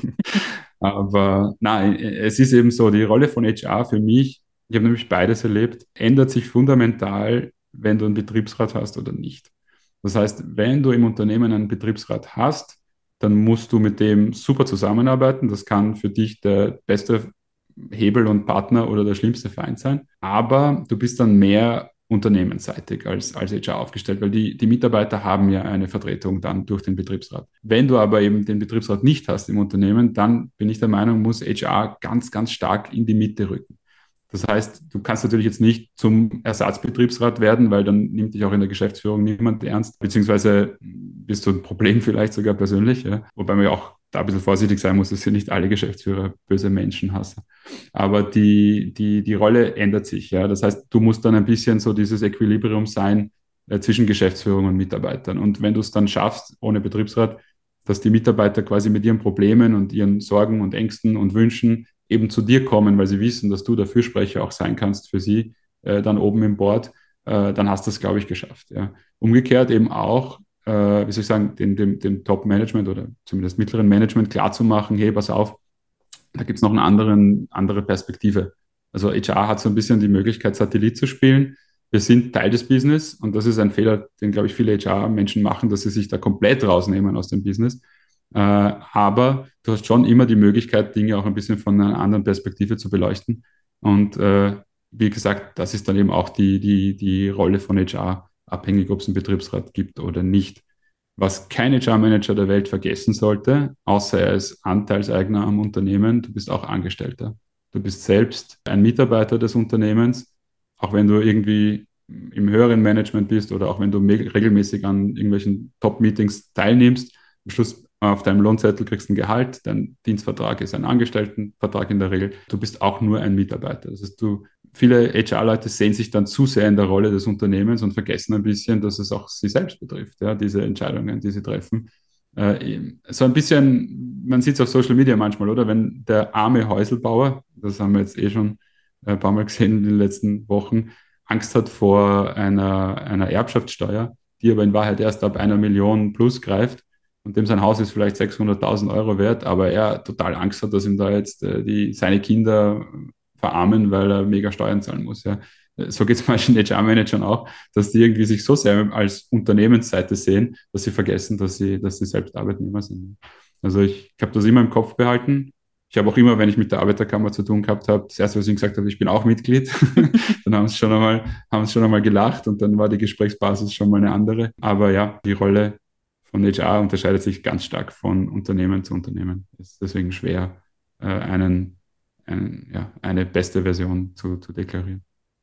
Aber nein, es ist eben so, die Rolle von H R für mich, ich habe nämlich beides erlebt, ändert sich fundamental, wenn du einen Betriebsrat hast oder nicht. Das heißt, wenn du im Unternehmen einen Betriebsrat hast, dann musst du mit dem super zusammenarbeiten. Das kann für dich der beste Hebel und Partner oder der schlimmste Feind sein. Aber du bist dann mehr unternehmensseitig als, als H R aufgestellt, weil die, die Mitarbeiter haben ja eine Vertretung dann durch den Betriebsrat. Wenn du aber eben den Betriebsrat nicht hast im Unternehmen, dann bin ich der Meinung, muss H R ganz, ganz stark in die Mitte rücken. Das heißt, du kannst natürlich jetzt nicht zum Ersatzbetriebsrat werden, weil dann nimmt dich auch in der Geschäftsführung niemand ernst, beziehungsweise bist du ein Problem vielleicht sogar persönlich, ja? Wobei man ja auch da ein bisschen vorsichtig sein muss, dass hier nicht alle Geschäftsführer böse Menschen hassen. Aber die, die, die Rolle ändert sich, ja. Das heißt, du musst dann ein bisschen so dieses Equilibrium sein äh, zwischen Geschäftsführung und Mitarbeitern. Und wenn du es dann schaffst, ohne Betriebsrat, dass die Mitarbeiter quasi mit ihren Problemen und ihren Sorgen und Ängsten und Wünschen eben zu dir kommen, weil sie wissen, dass du der Fürsprecher auch sein kannst für sie, äh, dann oben im Board, äh, dann hast du es, glaube ich, geschafft. Ja. Umgekehrt eben auch, äh, wie soll ich sagen, dem, dem, dem Top-Management oder zumindest mittleren Management klarzumachen, hey, pass auf, da gibt es noch eine anderen, andere Perspektive. Also H R hat so ein bisschen die Möglichkeit, Satellit zu spielen. Wir sind Teil des Business und das ist ein Fehler, den, glaube ich, viele H R-Menschen machen, dass sie sich da komplett rausnehmen aus dem Business. Äh, aber du hast schon immer die Möglichkeit, Dinge auch ein bisschen von einer anderen Perspektive zu beleuchten. Und äh, wie gesagt, das ist dann eben auch die, die, die Rolle von H R, abhängig, ob es einen Betriebsrat gibt oder nicht. Was kein H R-Manager der Welt vergessen sollte, außer er ist Anteilseigner am Unternehmen, du bist auch Angestellter. Du bist selbst ein Mitarbeiter des Unternehmens, auch wenn du irgendwie im höheren Management bist oder auch wenn du regelmäßig an irgendwelchen Top-Meetings teilnimmst. Am Schluss auf deinem Lohnzettel kriegst du ein Gehalt, dein Dienstvertrag ist ein Angestelltenvertrag in der Regel. Du bist auch nur ein Mitarbeiter. Das heißt, du, viele H R-Leute sehen sich dann zu sehr in der Rolle des Unternehmens und vergessen ein bisschen, dass es auch sie selbst betrifft, ja, diese Entscheidungen, die sie treffen. Äh, so ein bisschen, man sieht es auf Social Media manchmal, oder? Wenn der arme Häuselbauer, das haben wir jetzt eh schon ein paar Mal gesehen in den letzten Wochen, Angst hat vor einer, einer Erbschaftssteuer, die aber in Wahrheit erst ab einer Million plus greift und dem sein Haus ist vielleicht sechshunderttausend Euro wert, aber er total Angst hat, dass ihm da jetzt äh, die, seine Kinder verarmen, weil er mega Steuern zahlen muss. Ja. So geht es manchen H R-Managern auch, dass die irgendwie sich so sehr als Unternehmensseite sehen, dass sie vergessen, dass sie, dass sie selbst Arbeitnehmer sind. Also ich, ich habe das immer im Kopf behalten. Ich habe auch immer, wenn ich mit der Arbeiterkammer zu tun gehabt habe, das erste, was ich gesagt habe, ich bin auch Mitglied. Dann haben sie schon einmal, haben sie schon einmal gelacht und dann war die Gesprächsbasis schon mal eine andere. Aber ja, die Rolle von H R unterscheidet sich ganz stark von Unternehmen zu Unternehmen. Es ist deswegen schwer, äh, einen, einen, ja, eine beste Version zu, zu deklarieren.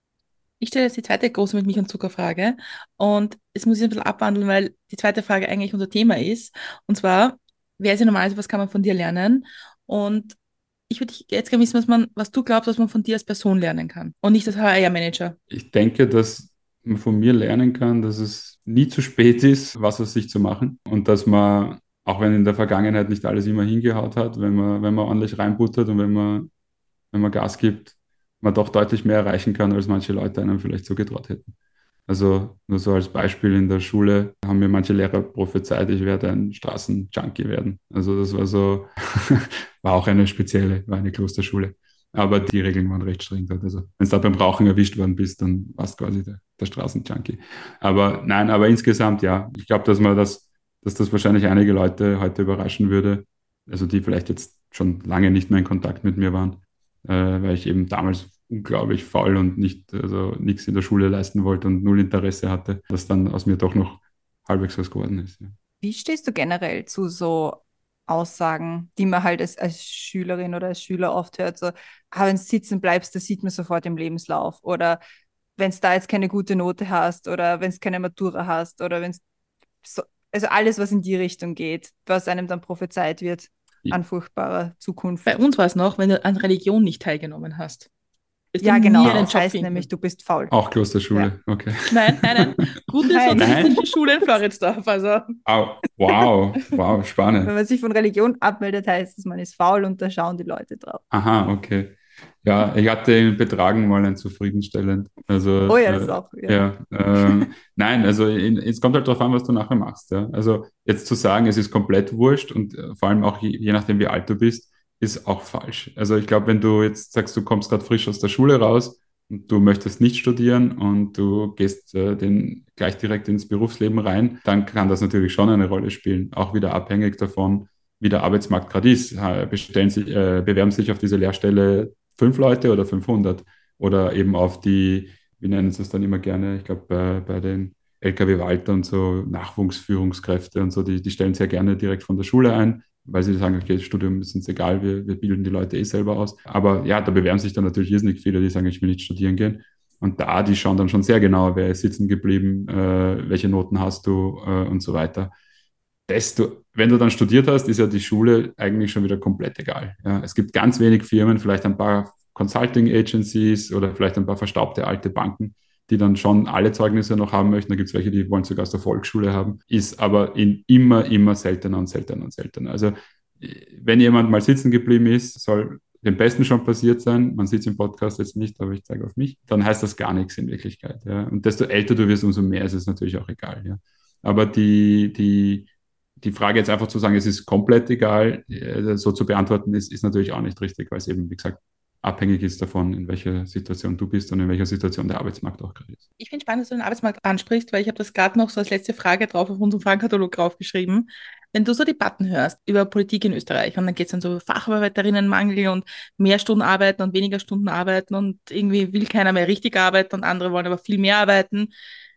Ich stelle jetzt die zweite große mit Milch und Zuckerfrage und es muss ich ein bisschen abwandeln, weil die zweite Frage eigentlich unser Thema ist. Und zwar, wer ist ja normalerweise, was kann man von dir lernen? Und ich würde jetzt gerne wissen, was man, was du glaubst, was man von dir als Person lernen kann und nicht als H R-Manager. Ich denke, dass man von mir lernen kann, dass es nie zu spät ist, was aus sich zu machen und dass man, auch wenn in der Vergangenheit nicht alles immer hingehaut hat, wenn man, wenn man ordentlich reinbuttert und wenn man, wenn man Gas gibt, man doch deutlich mehr erreichen kann, als manche Leute einem vielleicht zugetraut hätten. Also nur so als Beispiel in der Schule haben mir manche Lehrer prophezeit, ich werde ein Straßenjunkie werden. Also das war so, war auch eine spezielle, war eine Klosterschule. Aber die Regeln waren recht streng dort. Also wenn du da beim Rauchen erwischt worden bist, dann warst du quasi der, der Straßenjunkie. Aber nein, aber insgesamt ja. Ich glaube, dass man das, dass das wahrscheinlich einige Leute heute überraschen würde. Also die vielleicht jetzt schon lange nicht mehr in Kontakt mit mir waren, äh, weil ich eben damals unglaublich faul und nicht, also nichts in der Schule leisten wollte und null Interesse hatte, dass dann aus mir doch noch halbwegs was geworden ist. Ja. Wie stehst du generell zu so Aussagen, die man halt als, als Schülerin oder als Schüler oft hört, so, ah, wenn du sitzen bleibst, das sieht man sofort im Lebenslauf, oder wenn du da jetzt keine gute Note hast oder wenn du keine Matura hast oder wenn so, also alles, was in die Richtung geht, was einem dann prophezeit wird an furchtbarer Zukunft. Bei uns war es noch, wenn du an Religion nicht teilgenommen hast. Wirst Ja, du genau. nie einen Das Job heißt finden. nämlich, du bist faul. Auch Klosterschule, okay. Nein, nein, nein. Gute Nein. sozialistische Schule in Floridsdorf. Also Au, wow, wow, Wenn spannend. man sich von Religion abmeldet, heißt es, man ist faul und da schauen die Leute drauf. Aha, okay. Ja, ich hatte in Betragen mal ein zufriedenstellend. Also, Oh ja, das ist äh, auch, ja. ja, ähm, nein, also in, es kommt halt darauf an, was du nachher machst. Ja. Also jetzt zu sagen, es ist komplett wurscht und äh, vor allem auch je, je nachdem, wie alt du bist, ist auch falsch. Also ich glaube, wenn du jetzt sagst, du kommst gerade frisch aus der Schule raus und du möchtest nicht studieren und du gehst äh, den, gleich direkt ins Berufsleben rein, dann kann das natürlich schon eine Rolle spielen. Auch wieder abhängig davon, wie der Arbeitsmarkt gerade ist. Ha- Bestellen sich, äh, bewerben sich auf diese Lehrstelle fünf Leute oder fünfhundert oder eben auf die, wie nennen sie es dann immer gerne, ich glaube bei, bei den L K W-Walter und so Nachwuchsführungskräfte und so, die, die stellen sehr gerne direkt von der Schule ein, weil sie sagen, okay, das Studium ist uns egal, wir, wir bilden die Leute eh selber aus. Aber ja, da bewerben sich dann natürlich irrsinnig viele, die sagen, ich will nicht studieren gehen. Und da, die schauen dann schon sehr genau, wer ist sitzen geblieben, äh, welche Noten hast du äh, und so weiter. Desto, wenn du dann studiert hast, ist ja die Schule eigentlich schon wieder komplett egal. Ja, es gibt ganz wenig Firmen, vielleicht ein paar Consulting Agencies oder vielleicht ein paar verstaubte alte Banken, die dann schon alle Zeugnisse noch haben möchten. Da gibt es welche, die wollen sogar aus der Volksschule haben, ist aber in immer, immer seltener und seltener und seltener. Also wenn jemand mal sitzen geblieben ist, soll dem Besten schon passiert sein. Man sieht es im Podcast jetzt nicht, aber ich zeige auf mich. Dann heißt das gar nichts in Wirklichkeit. Ja. Und desto älter du wirst, umso mehr ist es natürlich auch egal. Ja. Aber die, die, die Frage jetzt einfach zu sagen, es ist komplett egal, äh, so zu beantworten, ist, ist natürlich auch nicht richtig, weil es eben, wie gesagt, abhängig ist davon, in welcher Situation du bist und in welcher Situation der Arbeitsmarkt auch gerade ist. ich finde spannend, dass du den Arbeitsmarkt ansprichst, weil ich habe das gerade noch so als letzte Frage drauf auf unserem Fragenkatalog draufgeschrieben. Wenn du so Debatten hörst über Politik in Österreich und dann geht es dann so über Facharbeiterinnenmangel und mehr Stunden arbeiten und weniger Stunden arbeiten und irgendwie will keiner mehr richtig arbeiten und andere wollen aber viel mehr arbeiten.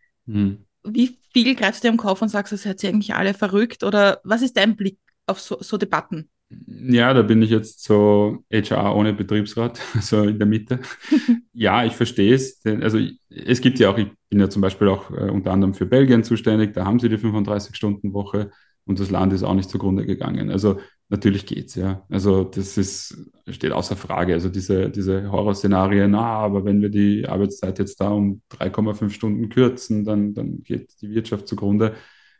Hm. Wie viel greifst du dir im Kopf und sagst, das seid ihr eigentlich alle verrückt? Oder was ist dein Blick auf so, so Debatten? Ja, da bin ich jetzt so H R ohne Betriebsrat, so in der Mitte. Ja, ich verstehe es. Denn, also es gibt ja auch, ich bin ja zum Beispiel auch äh, unter anderem für Belgien zuständig, da haben sie die fünfunddreißig-Stunden-Woche und das Land ist auch nicht zugrunde gegangen. Also natürlich geht's, ja. Also das ist, steht außer Frage. Also diese, diese Horrorszenarien, na, aber wenn wir die Arbeitszeit jetzt da um drei Komma fünf Stunden kürzen, dann, dann geht die Wirtschaft zugrunde.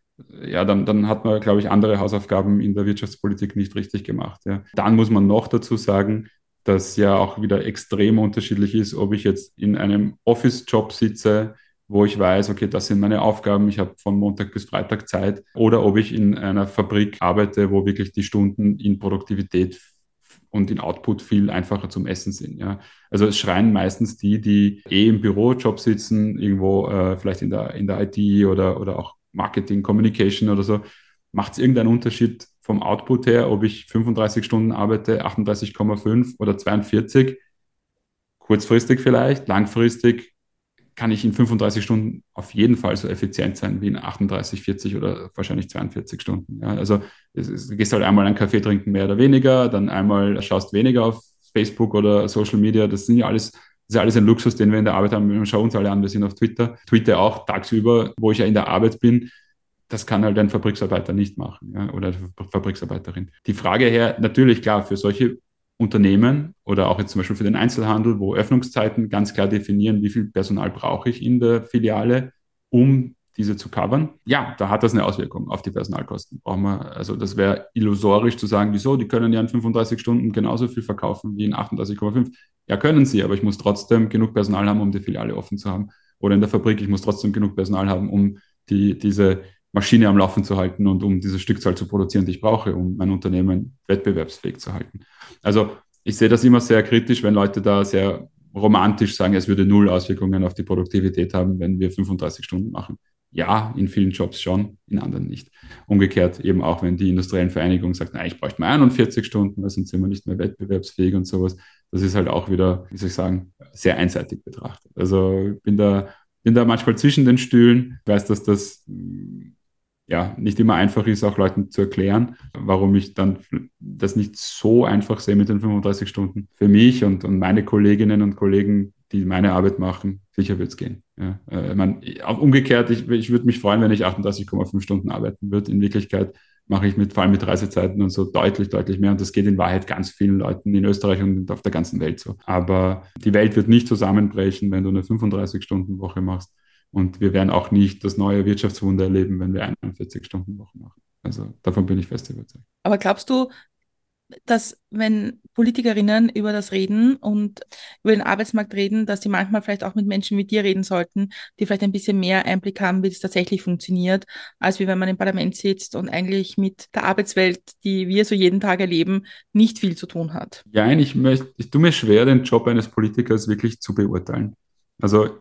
Ja, dann, dann hat man, glaube ich, andere Hausaufgaben in der Wirtschaftspolitik nicht richtig gemacht. Ja. Dann muss man noch dazu sagen, dass ja auch wieder extrem unterschiedlich ist, ob ich jetzt in einem Office-Job sitze, wo ich weiß, okay, das sind meine Aufgaben, ich habe von Montag bis Freitag Zeit, oder ob ich in einer Fabrik arbeite, wo wirklich die Stunden in Produktivität und in Output viel einfacher zum Essen sind. Ja. Also es schreien meistens die, die eh im Bürojob sitzen, irgendwo äh, vielleicht in der, in der I T oder, oder auch Marketing, Communication oder so. Macht es irgendeinen Unterschied vom Output her, ob ich fünfunddreißig Stunden arbeite, achtunddreißig Komma fünf oder zweiundvierzig? Kurzfristig vielleicht, langfristig kann ich in fünfunddreißig Stunden auf jeden Fall so effizient sein wie in achtunddreißig, vierzig oder wahrscheinlich zweiundvierzig Stunden. Ja, also es, es, du gehst halt einmal einen Kaffee trinken, mehr oder weniger, dann einmal schaust weniger auf Facebook oder Social Media. Das sind ja alles, das ist ja alles ein Luxus, den wir in der Arbeit haben. Wir schauen uns alle an, wir sind auf Twitter, tweete auch tagsüber, wo ich ja in der Arbeit bin. Das kann halt ein Fabriksarbeiter nicht machen, ja, oder eine Fabriksarbeiterin. Die Frage her, natürlich klar, für solche Unternehmen oder auch jetzt zum Beispiel für den Einzelhandel, wo Öffnungszeiten ganz klar definieren, wie viel Personal brauche ich in der Filiale, um diese zu covern. Ja, da hat das eine Auswirkung auf die Personalkosten. Brauchen wir, also das wäre illusorisch zu sagen, wieso, die können ja in fünfunddreißig Stunden genauso viel verkaufen wie in achtunddreißig Komma fünf. Ja, können sie, aber ich muss trotzdem genug Personal haben, um die Filiale offen zu haben. Oder in der Fabrik, ich muss trotzdem genug Personal haben, um die, diese Maschine am Laufen zu halten und um diese Stückzahl zu produzieren, die ich brauche, um mein Unternehmen wettbewerbsfähig zu halten. Also ich sehe das immer sehr kritisch, wenn Leute da sehr romantisch sagen, es würde null Auswirkungen auf die Produktivität haben, wenn wir fünfunddreißig Stunden machen. Ja, in vielen Jobs schon, in anderen nicht. Umgekehrt eben auch, wenn die industriellen Vereinigungen sagt, na, ich bräuchte mal einundvierzig Stunden, weil sonst sind wir nicht mehr wettbewerbsfähig und sowas. Das ist halt auch wieder, wie soll ich sagen, sehr einseitig betrachtet. Also ich bin da, bin da manchmal zwischen den Stühlen. Ich weiß, dass das ja, nicht immer einfach ist, auch Leuten zu erklären, warum ich dann das nicht so einfach sehe mit den fünfunddreißig Stunden. Für mich und, und meine Kolleginnen und Kollegen, die meine Arbeit machen, sicher wird es gehen. Ja, äh, man, umgekehrt, ich, ich würde mich freuen, wenn ich achtunddreißig Komma fünf Stunden arbeiten würde. In Wirklichkeit mache ich mit, vor allem mit Reisezeiten und so deutlich, deutlich mehr. Und das geht in Wahrheit ganz vielen Leuten in Österreich und auf der ganzen Welt so. Aber die Welt wird nicht zusammenbrechen, wenn du eine fünfunddreißig-Stunden-Woche machst. Und wir werden auch nicht das neue Wirtschaftswunder erleben, wenn wir einundvierzig-Stunden-Woche machen. Also davon bin ich fest überzeugt. Aber glaubst du, dass wenn Politikerinnen über das reden und über den Arbeitsmarkt reden, dass die manchmal vielleicht auch mit Menschen wie dir reden sollten, die vielleicht ein bisschen mehr Einblick haben, wie das tatsächlich funktioniert, als wie wenn man im Parlament sitzt und eigentlich mit der Arbeitswelt, die wir so jeden Tag erleben, nicht viel zu tun hat? Ja, ich möchte, ich tue mir schwer, den Job eines Politikers wirklich zu beurteilen. Also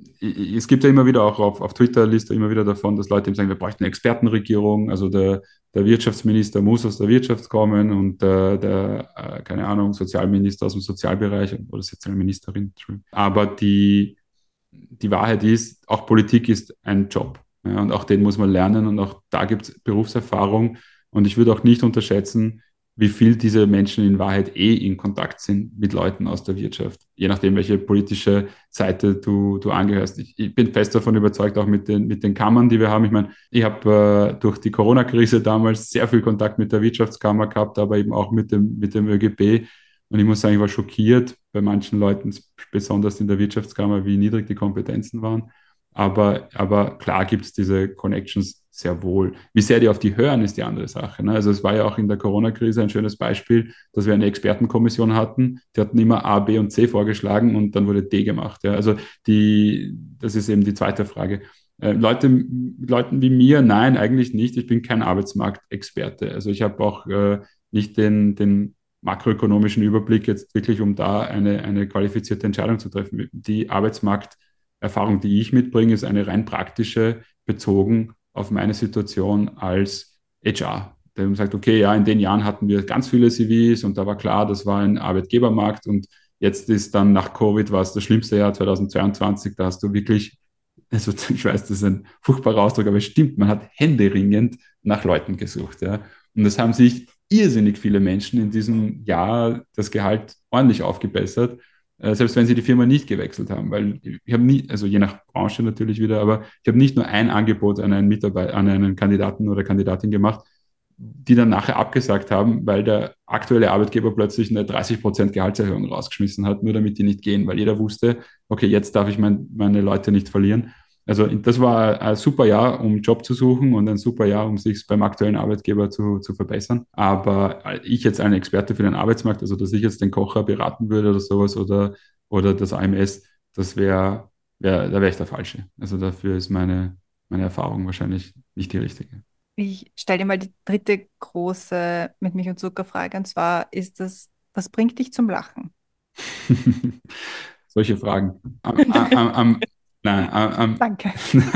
i- es gibt ja immer wieder auch auf, auf Twitter liest du immer wieder davon, dass Leute eben sagen, wir bräuchten eine Expertenregierung, also der, der Wirtschaftsminister muss aus der Wirtschaft kommen und äh, der, äh, keine Ahnung, Sozialminister aus dem Sozialbereich oder Sozialministerin. Entschuldigung. Aber die, die Wahrheit ist, auch Politik ist ein Job. Ja, und auch den muss man lernen und auch da gibt es Berufserfahrung. Und ich würde auch nicht unterschätzen, wie viel diese Menschen in Wahrheit eh in Kontakt sind mit Leuten aus der Wirtschaft, je nachdem, welche politische Seite du, du angehörst. Ich, ich bin fest davon überzeugt, auch mit den, mit den Kammern, die wir haben. Ich meine, ich habe äh, durch die Corona-Krise damals sehr viel Kontakt mit der Wirtschaftskammer gehabt, aber eben auch mit dem, mit dem ÖGB. Und ich muss sagen, ich war schockiert bei manchen Leuten, besonders in der Wirtschaftskammer, wie niedrig die Kompetenzen waren. Aber, aber klar gibt es diese Connections sehr wohl. Wie sehr die auf die hören, ist die andere Sache. Ne? Also es war ja auch in der Corona-Krise ein schönes Beispiel, dass wir eine Expertenkommission hatten. Die hatten immer A, B und C vorgeschlagen und dann wurde D gemacht. Ja? Also die, das ist eben die zweite Frage. Äh, Leute, mit Leuten wie mir, nein, eigentlich nicht. Ich bin kein Arbeitsmarktexperte. Also ich habe auch äh, nicht den, den makroökonomischen Überblick jetzt wirklich, um da eine, eine qualifizierte Entscheidung zu treffen. Die Arbeitsmarkterfahrung, die ich mitbringe, ist eine rein praktische, bezogen auf meine Situation als H R. Der eben sagt, okay, ja, in den Jahren hatten wir ganz viele C Vs und da war klar, das war ein Arbeitgebermarkt und jetzt ist dann nach Covid war es das schlimmste Jahr zweitausendzweiundzwanzig, da hast du wirklich, also ich weiß, das ist ein furchtbarer Ausdruck, aber es stimmt, man hat händeringend nach Leuten gesucht. Ja. Und das haben sich irrsinnig viele Menschen in diesem Jahr das Gehalt ordentlich aufgebessert, äh, selbst wenn sie die Firma nicht gewechselt haben, weil ich habe nie, also je nach Branche natürlich wieder, aber ich habe nicht nur ein Angebot an einen Mitarbeiter, an einen Kandidaten oder Kandidatin gemacht, die dann nachher abgesagt haben, weil der aktuelle Arbeitgeber plötzlich eine dreißig Prozent Gehaltserhöhung rausgeschmissen hat, nur damit die nicht gehen, weil jeder wusste, okay, jetzt darf ich mein, meine Leute nicht verlieren. Also das war ein super Jahr, um einen Job zu suchen und ein super Jahr, um sich beim aktuellen Arbeitgeber zu, zu verbessern. Aber ich jetzt ein Experte für den Arbeitsmarkt, also dass ich jetzt den Kocher beraten würde oder sowas oder, oder das A M S, das wäre, wär, da wäre ich der Falsche. Also dafür ist meine, meine Erfahrung wahrscheinlich nicht die richtige. Ich stelle dir mal die dritte große mit Milch und Zucker Frage, und zwar ist das, was bringt dich zum Lachen? Solche Fragen. Am, am, am, nein, am, Danke.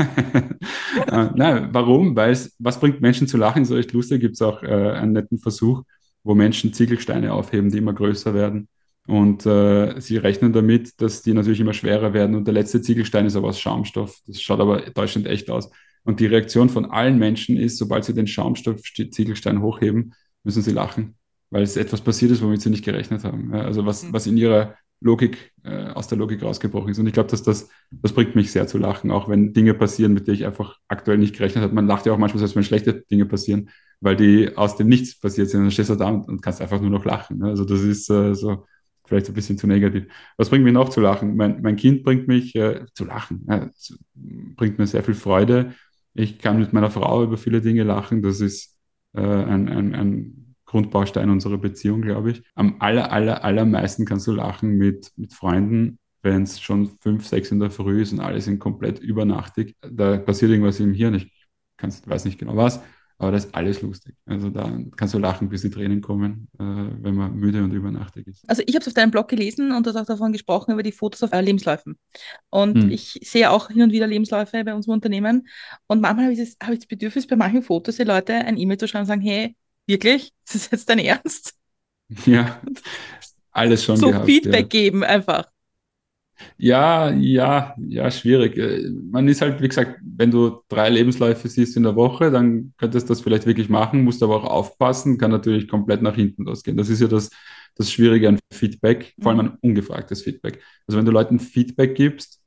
nein, warum? Weil es, was bringt Menschen zu lachen? So echt lustig. Gibt es auch äh, einen netten Versuch, wo Menschen Ziegelsteine aufheben, die immer größer werden. Und äh, sie rechnen damit, dass die natürlich immer schwerer werden. Und der letzte Ziegelstein ist aber aus Schaumstoff. Das schaut aber täuschend echt aus. Und die Reaktion von allen Menschen ist, sobald sie den Schaumstoff-Ziegelstein hochheben, müssen sie lachen, weil es etwas passiert ist, womit sie nicht gerechnet haben. Ja, also was, was in ihrer Logik, äh, aus der Logik rausgebrochen ist. Und ich glaube, dass das, das bringt mich sehr zu lachen, auch wenn Dinge passieren, mit denen ich einfach aktuell nicht gerechnet habe. Man lacht ja auch manchmal, selbst wenn schlechte Dinge passieren, weil die aus dem Nichts passiert sind. Dann stehst du da und, und kannst einfach nur noch lachen. Ne? Also das ist äh, so vielleicht ein bisschen zu negativ. Was bringt mich noch zu lachen? Mein, mein Kind bringt mich äh, zu lachen, ja, zu, bringt mir sehr viel Freude. Ich kann mit meiner Frau über viele Dinge lachen. Das ist äh, ein, ein, ein Grundbaustein unserer Beziehung, glaube ich. Am aller, aller, allermeisten kannst du lachen mit, mit Freunden, wenn es schon fünf, sechs in der Früh ist und alle sind komplett übernachtig. Da passiert irgendwas im Hirn. Ich kannst, weiß nicht genau was, aber das ist alles lustig. Also da kannst du lachen, bis die Tränen kommen, äh, wenn man müde und übernachtig ist. Also ich habe es auf deinem Blog gelesen und du hast auch davon gesprochen, über die Fotos auf äh, Lebensläufen. Und Hm. ich sehe auch hin und wieder Lebensläufe bei unserem Unternehmen. Und manchmal habe ich, das, habe ich das Bedürfnis, bei manchen Fotos die Leute ein E-Mail zu schreiben und sagen, hey, wirklich? Ist das jetzt dein Ernst? Ja, alles schon So gehabt. Feedback Ja. geben einfach. Ja, ja, ja, schwierig. Äh, Man ist halt, wie gesagt, wenn du drei Lebensläufe siehst in der Woche, dann könntest du das vielleicht wirklich machen, musst aber auch aufpassen, kann natürlich komplett nach hinten losgehen. Das ist ja das, das Schwierige an Feedback, vor allem Mhm. an ungefragtes Feedback. Also wenn du Leuten Feedback gibst,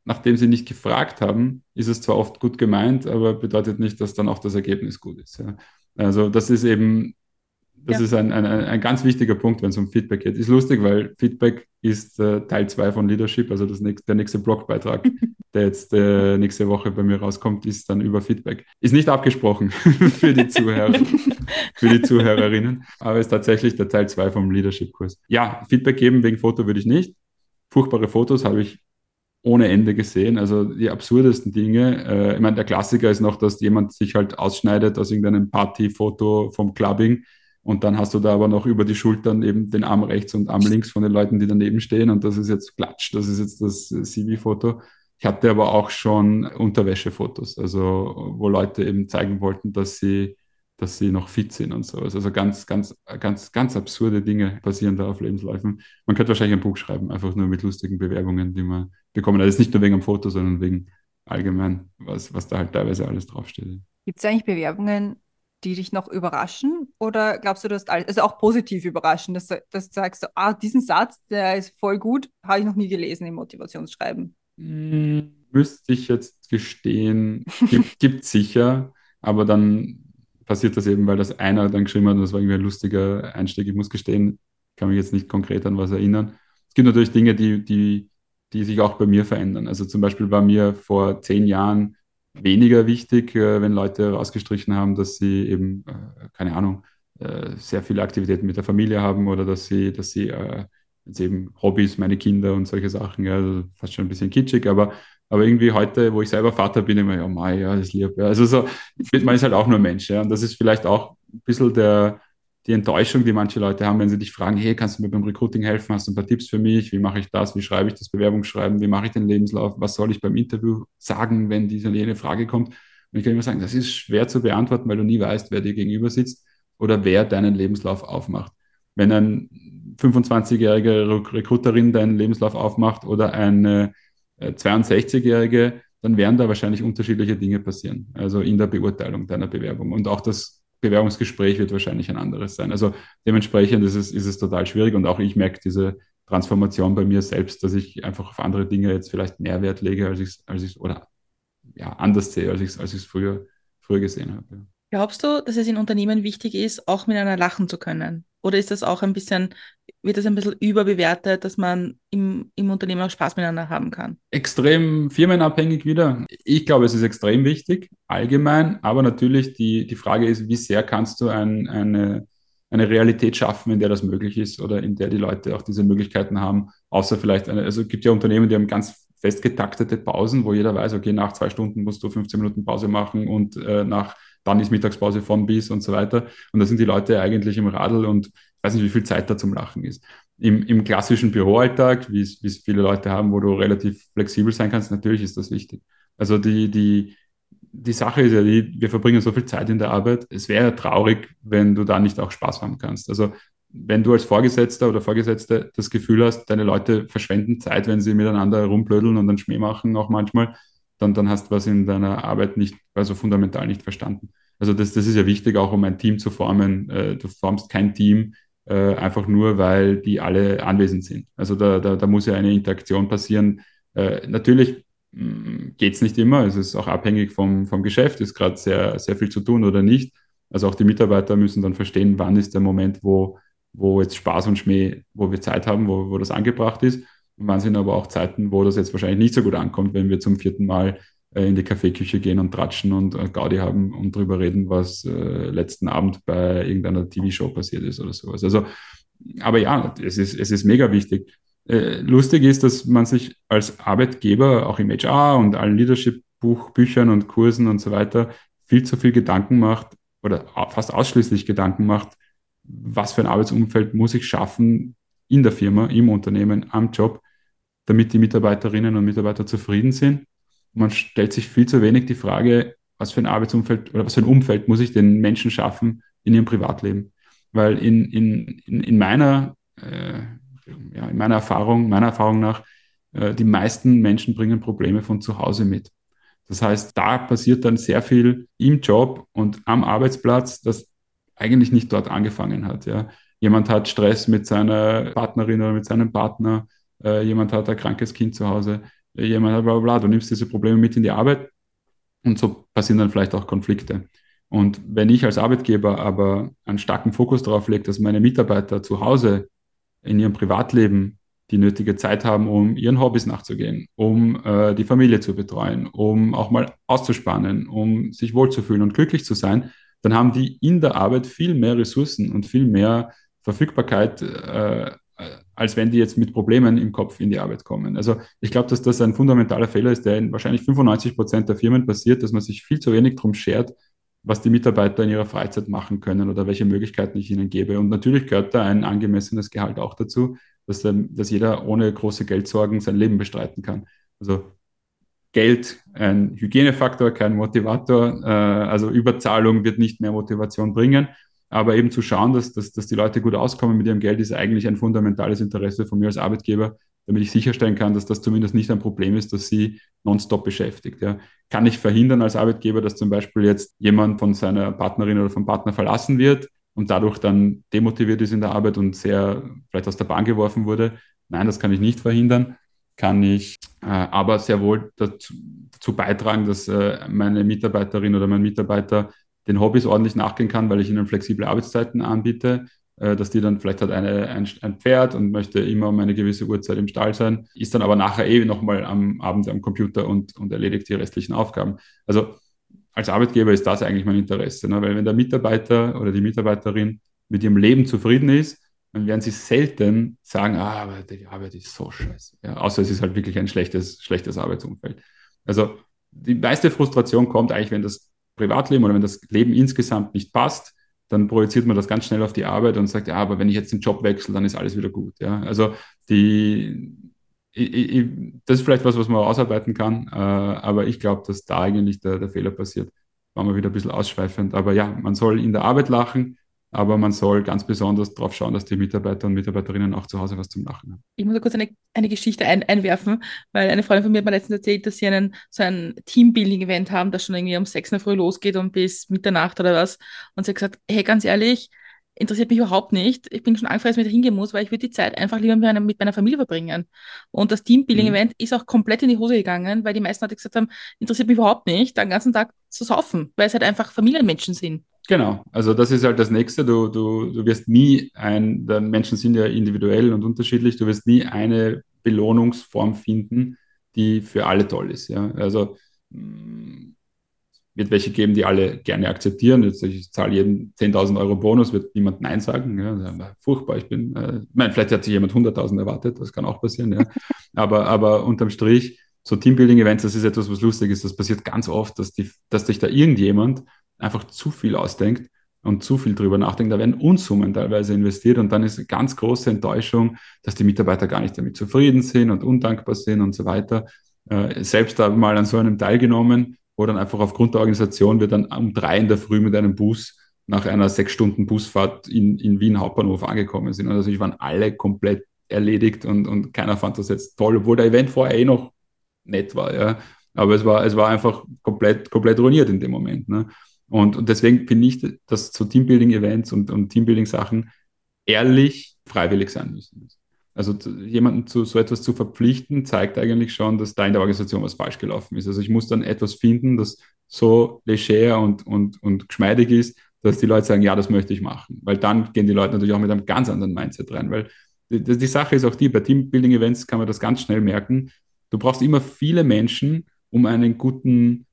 nachdem sie nicht gefragt haben, ist es zwar oft gut gemeint, aber bedeutet nicht, dass dann auch das Ergebnis gut ist. Ja. Also das ist eben, das Ja. ist ein, ein, ein ganz wichtiger Punkt, wenn es um Feedback geht. Ist lustig, weil Feedback ist äh, Teil zwei von Leadership, also das nächste, der nächste Blogbeitrag, der jetzt äh, nächste Woche bei mir rauskommt, ist dann über Feedback. Ist nicht abgesprochen für die Zuhörer, für die Zuhörerinnen, aber ist tatsächlich der Teil zwei vom Leadership-Kurs. Ja, Feedback geben wegen Foto würde ich nicht. Furchtbare Fotos habe ich ohne Ende gesehen. Also die absurdesten Dinge. Äh, ich meine, der Klassiker ist noch, dass jemand sich halt ausschneidet aus irgendeinem Partyfoto vom Clubbing und dann hast du da aber noch über die Schultern eben den Arm rechts und Arm links von den Leuten, die daneben stehen und das ist jetzt Klatsch, das ist jetzt das C V-Foto. Ich hatte aber auch schon Unterwäschefotos, also wo Leute eben zeigen wollten, dass sie dass sie noch fit sind und sowas. Also ganz, ganz, ganz, ganz absurde Dinge passieren da auf Lebensläufen. Man könnte wahrscheinlich ein Buch schreiben, einfach nur mit lustigen Bewerbungen, die man bekommen. Also nicht nur wegen dem Foto, sondern wegen allgemein, was, was da halt teilweise alles draufsteht. Gibt es eigentlich Bewerbungen, die dich noch überraschen? Oder glaubst du, du hast alles, also auch positiv überraschen, dass, du- dass du sagst, so, ah, diesen Satz, der ist voll gut, habe ich noch nie gelesen im Motivationsschreiben. Hm, müsste ich jetzt gestehen, gibt, gibt sicher, aber dann passiert das eben, weil das einer dann geschrieben hat und das war irgendwie ein lustiger Einstieg. Ich muss gestehen, kann mich jetzt nicht konkret an was erinnern. Es gibt natürlich Dinge, die, die, die sich auch bei mir verändern. Also zum Beispiel war mir vor zehn Jahren weniger wichtig, äh, wenn Leute rausgestrichen haben, dass sie eben, äh, keine Ahnung, äh, sehr viele Aktivitäten mit der Familie haben oder dass sie, dass sie äh, jetzt eben Hobbys, meine Kinder und solche Sachen, ja, also fast schon ein bisschen kitschig, aber, aber irgendwie heute, wo ich selber Vater bin, immer, ja, mei, ja, das ist lieb. Ja. Also so, man ist halt auch nur Mensch, ja, und das ist vielleicht auch ein bisschen der, die Enttäuschung, die manche Leute haben, wenn sie dich fragen, hey, kannst du mir beim Recruiting helfen? Hast du ein paar Tipps für mich? Wie mache ich das? Wie schreibe ich das Bewerbungsschreiben? Wie mache ich den Lebenslauf? Was soll ich beim Interview sagen, wenn diese oder jene Frage kommt? Und ich kann immer sagen, das ist schwer zu beantworten, weil du nie weißt, wer dir gegenüber sitzt oder wer deinen Lebenslauf aufmacht. Wenn ein fünfundzwanzigjährige Recruiterin deinen Lebenslauf aufmacht oder eine äh, zweiundsechzigjährige, dann werden da wahrscheinlich unterschiedliche Dinge passieren. Also in der Beurteilung deiner Bewerbung. Und auch das Bewerbungsgespräch wird wahrscheinlich ein anderes sein. Also dementsprechend ist es, ist es total schwierig. Und auch ich merke diese Transformation bei mir selbst, dass ich einfach auf andere Dinge jetzt vielleicht mehr Wert lege, als ich es, als ich oder ja, anders sehe, als ich es als ich's früher, früher gesehen habe. Ja. Glaubst du, dass es in Unternehmen wichtig ist, auch miteinander lachen zu können? Oder ist das auch ein bisschen, wird das ein bisschen überbewertet, dass man im, im Unternehmen auch Spaß miteinander haben kann? Extrem firmenabhängig wieder. Ich glaube, es ist extrem wichtig, allgemein, aber natürlich die, die Frage ist, wie sehr kannst du ein, eine, eine Realität schaffen, in der das möglich ist oder in der die Leute auch diese Möglichkeiten haben, außer vielleicht, eine, also es gibt ja Unternehmen, die haben ganz fest getaktete Pausen, wo jeder weiß, okay, nach zwei Stunden musst du fünfzehn Minuten Pause machen und äh, nach dann ist Mittagspause von bis und so weiter. Und da sind die Leute eigentlich im Radl und ich weiß nicht, wie viel Zeit da zum Lachen ist. Im, im klassischen Büroalltag, wie es viele Leute haben, wo du relativ flexibel sein kannst, natürlich ist das wichtig. Also die, die, die Sache ist ja die, wir verbringen so viel Zeit in der Arbeit. Es wäre traurig, wenn du da nicht auch Spaß haben kannst. Also wenn du als Vorgesetzter oder Vorgesetzte das Gefühl hast, deine Leute verschwenden Zeit, wenn sie miteinander herumblödeln und einen Schmäh machen, auch manchmal, dann, dann hast du was in deiner Arbeit nicht, also fundamental nicht verstanden. Also das, das ist ja wichtig, auch um ein Team zu formen. Äh, du formst kein Team äh, einfach nur, weil die alle anwesend sind. Also da, da, da muss ja eine Interaktion passieren. Äh, natürlich geht es nicht immer, es ist auch abhängig vom, vom Geschäft, ist gerade sehr, sehr viel zu tun oder nicht. Also auch die Mitarbeiter müssen dann verstehen, wann ist der Moment, wo, wo jetzt Spaß und Schmäh, wo wir Zeit haben, wo, wo das angebracht ist. Und wann sind aber auch Zeiten, wo das jetzt wahrscheinlich nicht so gut ankommt, wenn wir zum vierten Mal äh, in die Kaffeeküche gehen und tratschen und äh, Gaudi haben und drüber reden, was äh, letzten Abend bei irgendeiner T V-Show passiert ist oder sowas. Also, aber ja, es ist, es ist mega wichtig. Äh, lustig ist, dass man sich als Arbeitgeber auch im H R und allen Leadership-Buchbüchern und Kursen und so weiter viel zu viel Gedanken macht oder fast ausschließlich Gedanken macht, was für ein Arbeitsumfeld muss ich schaffen in der Firma, im Unternehmen, am Job, damit die Mitarbeiterinnen und Mitarbeiter zufrieden sind. Man stellt sich viel zu wenig die Frage, was für ein Arbeitsumfeld oder was für ein Umfeld muss ich den Menschen schaffen in ihrem Privatleben. Weil in, in, in meiner, äh, ja, in meiner Erfahrung, meiner Erfahrung nach, äh, die meisten Menschen bringen Probleme von zu Hause mit. Das heißt, da passiert dann sehr viel im Job und am Arbeitsplatz, das eigentlich nicht dort angefangen hat. Ja. Jemand hat Stress mit seiner Partnerin oder mit seinem Partner, äh, jemand hat ein krankes Kind zu Hause, jemand, bla, bla, bla, du nimmst diese Probleme mit in die Arbeit und so passieren dann vielleicht auch Konflikte. Und wenn ich als Arbeitgeber aber einen starken Fokus darauf lege, dass meine Mitarbeiter zu Hause in ihrem Privatleben die nötige Zeit haben, um ihren Hobbys nachzugehen, um äh, die Familie zu betreuen, um auch mal auszuspannen, um sich wohlzufühlen und glücklich zu sein, dann haben die in der Arbeit viel mehr Ressourcen und viel mehr Verfügbarkeit, äh, als wenn die jetzt mit Problemen im Kopf in die Arbeit kommen. Also ich glaube, dass das ein fundamentaler Fehler ist, der in wahrscheinlich fünfundneunzig Prozent der Firmen passiert, dass man sich viel zu wenig darum schert, was die Mitarbeiter in ihrer Freizeit machen können oder welche Möglichkeiten ich ihnen gebe. Und natürlich gehört da ein angemessenes Gehalt auch dazu, dass, ähm, dass jeder ohne große Geldsorgen sein Leben bestreiten kann. Also Geld ein Hygienefaktor, kein Motivator. Äh, also Überzahlung wird nicht mehr Motivation bringen. Aber eben zu schauen, dass, dass, dass die Leute gut auskommen mit ihrem Geld, ist eigentlich ein fundamentales Interesse von mir als Arbeitgeber, damit ich sicherstellen kann, dass das zumindest nicht ein Problem ist, dass sie nonstop beschäftigt. Ja. Kann ich verhindern als Arbeitgeber, dass zum Beispiel jetzt jemand von seiner Partnerin oder vom Partner verlassen wird und dadurch dann demotiviert ist in der Arbeit und sehr vielleicht aus der Bahn geworfen wurde? Nein, das kann ich nicht verhindern. Kann ich äh, aber sehr wohl dazu, dazu beitragen, dass äh, meine Mitarbeiterin oder mein Mitarbeiter den Hobbys ordentlich nachgehen kann, weil ich ihnen flexible Arbeitszeiten anbiete, äh, dass die dann vielleicht hat eine, ein, ein Pferd und möchte immer um eine gewisse Uhrzeit im Stall sein, ist dann aber nachher eh nochmal am Abend am Computer und, und erledigt die restlichen Aufgaben. Also als Arbeitgeber ist das eigentlich mein Interesse, ne? Weil wenn der Mitarbeiter oder die Mitarbeiterin mit ihrem Leben zufrieden ist, dann werden sie selten sagen, ah, aber die Arbeit ist so scheiße. Ja, außer es ist halt wirklich ein schlechtes, schlechtes Arbeitsumfeld. Also die meiste Frustration kommt eigentlich, wenn das Privatleben oder wenn das Leben insgesamt nicht passt, dann projiziert man das ganz schnell auf die Arbeit und sagt, ja, aber wenn ich jetzt den Job wechsle, dann ist alles wieder gut. Ja, also die, ich, ich, das ist vielleicht was, was man ausarbeiten kann, äh, aber ich glaube, dass da eigentlich der, der Fehler passiert. War mal wieder ein bisschen ausschweifend, aber ja, man soll in der Arbeit lachen, aber man soll ganz besonders darauf schauen, dass die Mitarbeiter und Mitarbeiterinnen auch zu Hause was zum Lachen haben. Ich muss da kurz eine, eine Geschichte ein, einwerfen, weil eine Freundin von mir hat mir letztens erzählt, dass sie einen, so ein Teambuilding-Event haben, das schon irgendwie um sechs in der Früh losgeht und bis Mitternacht oder was. Und sie hat gesagt, hey, ganz ehrlich, interessiert mich überhaupt nicht. Ich bin schon angefressen, wenn ich da hingehen muss, weil ich würde die Zeit einfach lieber mit meiner, mit meiner Familie verbringen. Und das Teambuilding-Event Mhm. ist auch komplett in die Hose gegangen, weil die meisten Leute gesagt haben, interessiert mich überhaupt nicht, den ganzen Tag zu saufen, weil es halt einfach Familienmenschen sind. Genau, also das ist halt das Nächste. Du, du, du wirst nie ein, denn Menschen sind ja individuell und unterschiedlich, du wirst nie eine Belohnungsform finden, die für alle toll ist. Ja? Also mh, wird welche geben, die alle gerne akzeptieren. Jetzt, ich zahle jedem zehntausend Euro Bonus, wird niemand Nein sagen. Ja? Also, furchtbar, ich bin, äh, ich meine, vielleicht hat sich jemand hunderttausend erwartet, das kann auch passieren. Ja? Aber, aber unterm Strich, so Teambuilding-Events, das ist etwas, was lustig ist. Das passiert ganz oft, dass, die, dass sich da irgendjemand einfach zu viel ausdenkt und zu viel drüber nachdenkt. Da werden Unsummen teilweise investiert und dann ist eine ganz große Enttäuschung, dass die Mitarbeiter gar nicht damit zufrieden sind und undankbar sind und so weiter. Äh, selbst habe ich mal an so einem teilgenommen, wo dann einfach aufgrund der Organisation wir dann um drei in der Früh mit einem Bus nach einer sechs Stunden Busfahrt in, in Wien Hauptbahnhof angekommen sind. Und natürlich waren alle komplett erledigt und, und keiner fand das jetzt toll, obwohl der Event vorher eh noch nett war. Ja. Aber es war, es war einfach komplett, komplett ruiniert in dem Moment. Ne? Und, und deswegen finde ich, dass so Teambuilding-Events und, und Teambuilding-Sachen ehrlich freiwillig sein müssen. Also jemanden zu so etwas zu verpflichten, zeigt eigentlich schon, dass da in der Organisation was falsch gelaufen ist. Also ich muss dann etwas finden, das so leger und, und, und geschmeidig ist, dass die Leute sagen, ja, das möchte ich machen. Weil dann gehen die Leute natürlich auch mit einem ganz anderen Mindset rein. Weil die, die Sache ist auch die, bei Teambuilding-Events kann man das ganz schnell merken. Du brauchst immer viele Menschen, um einen guten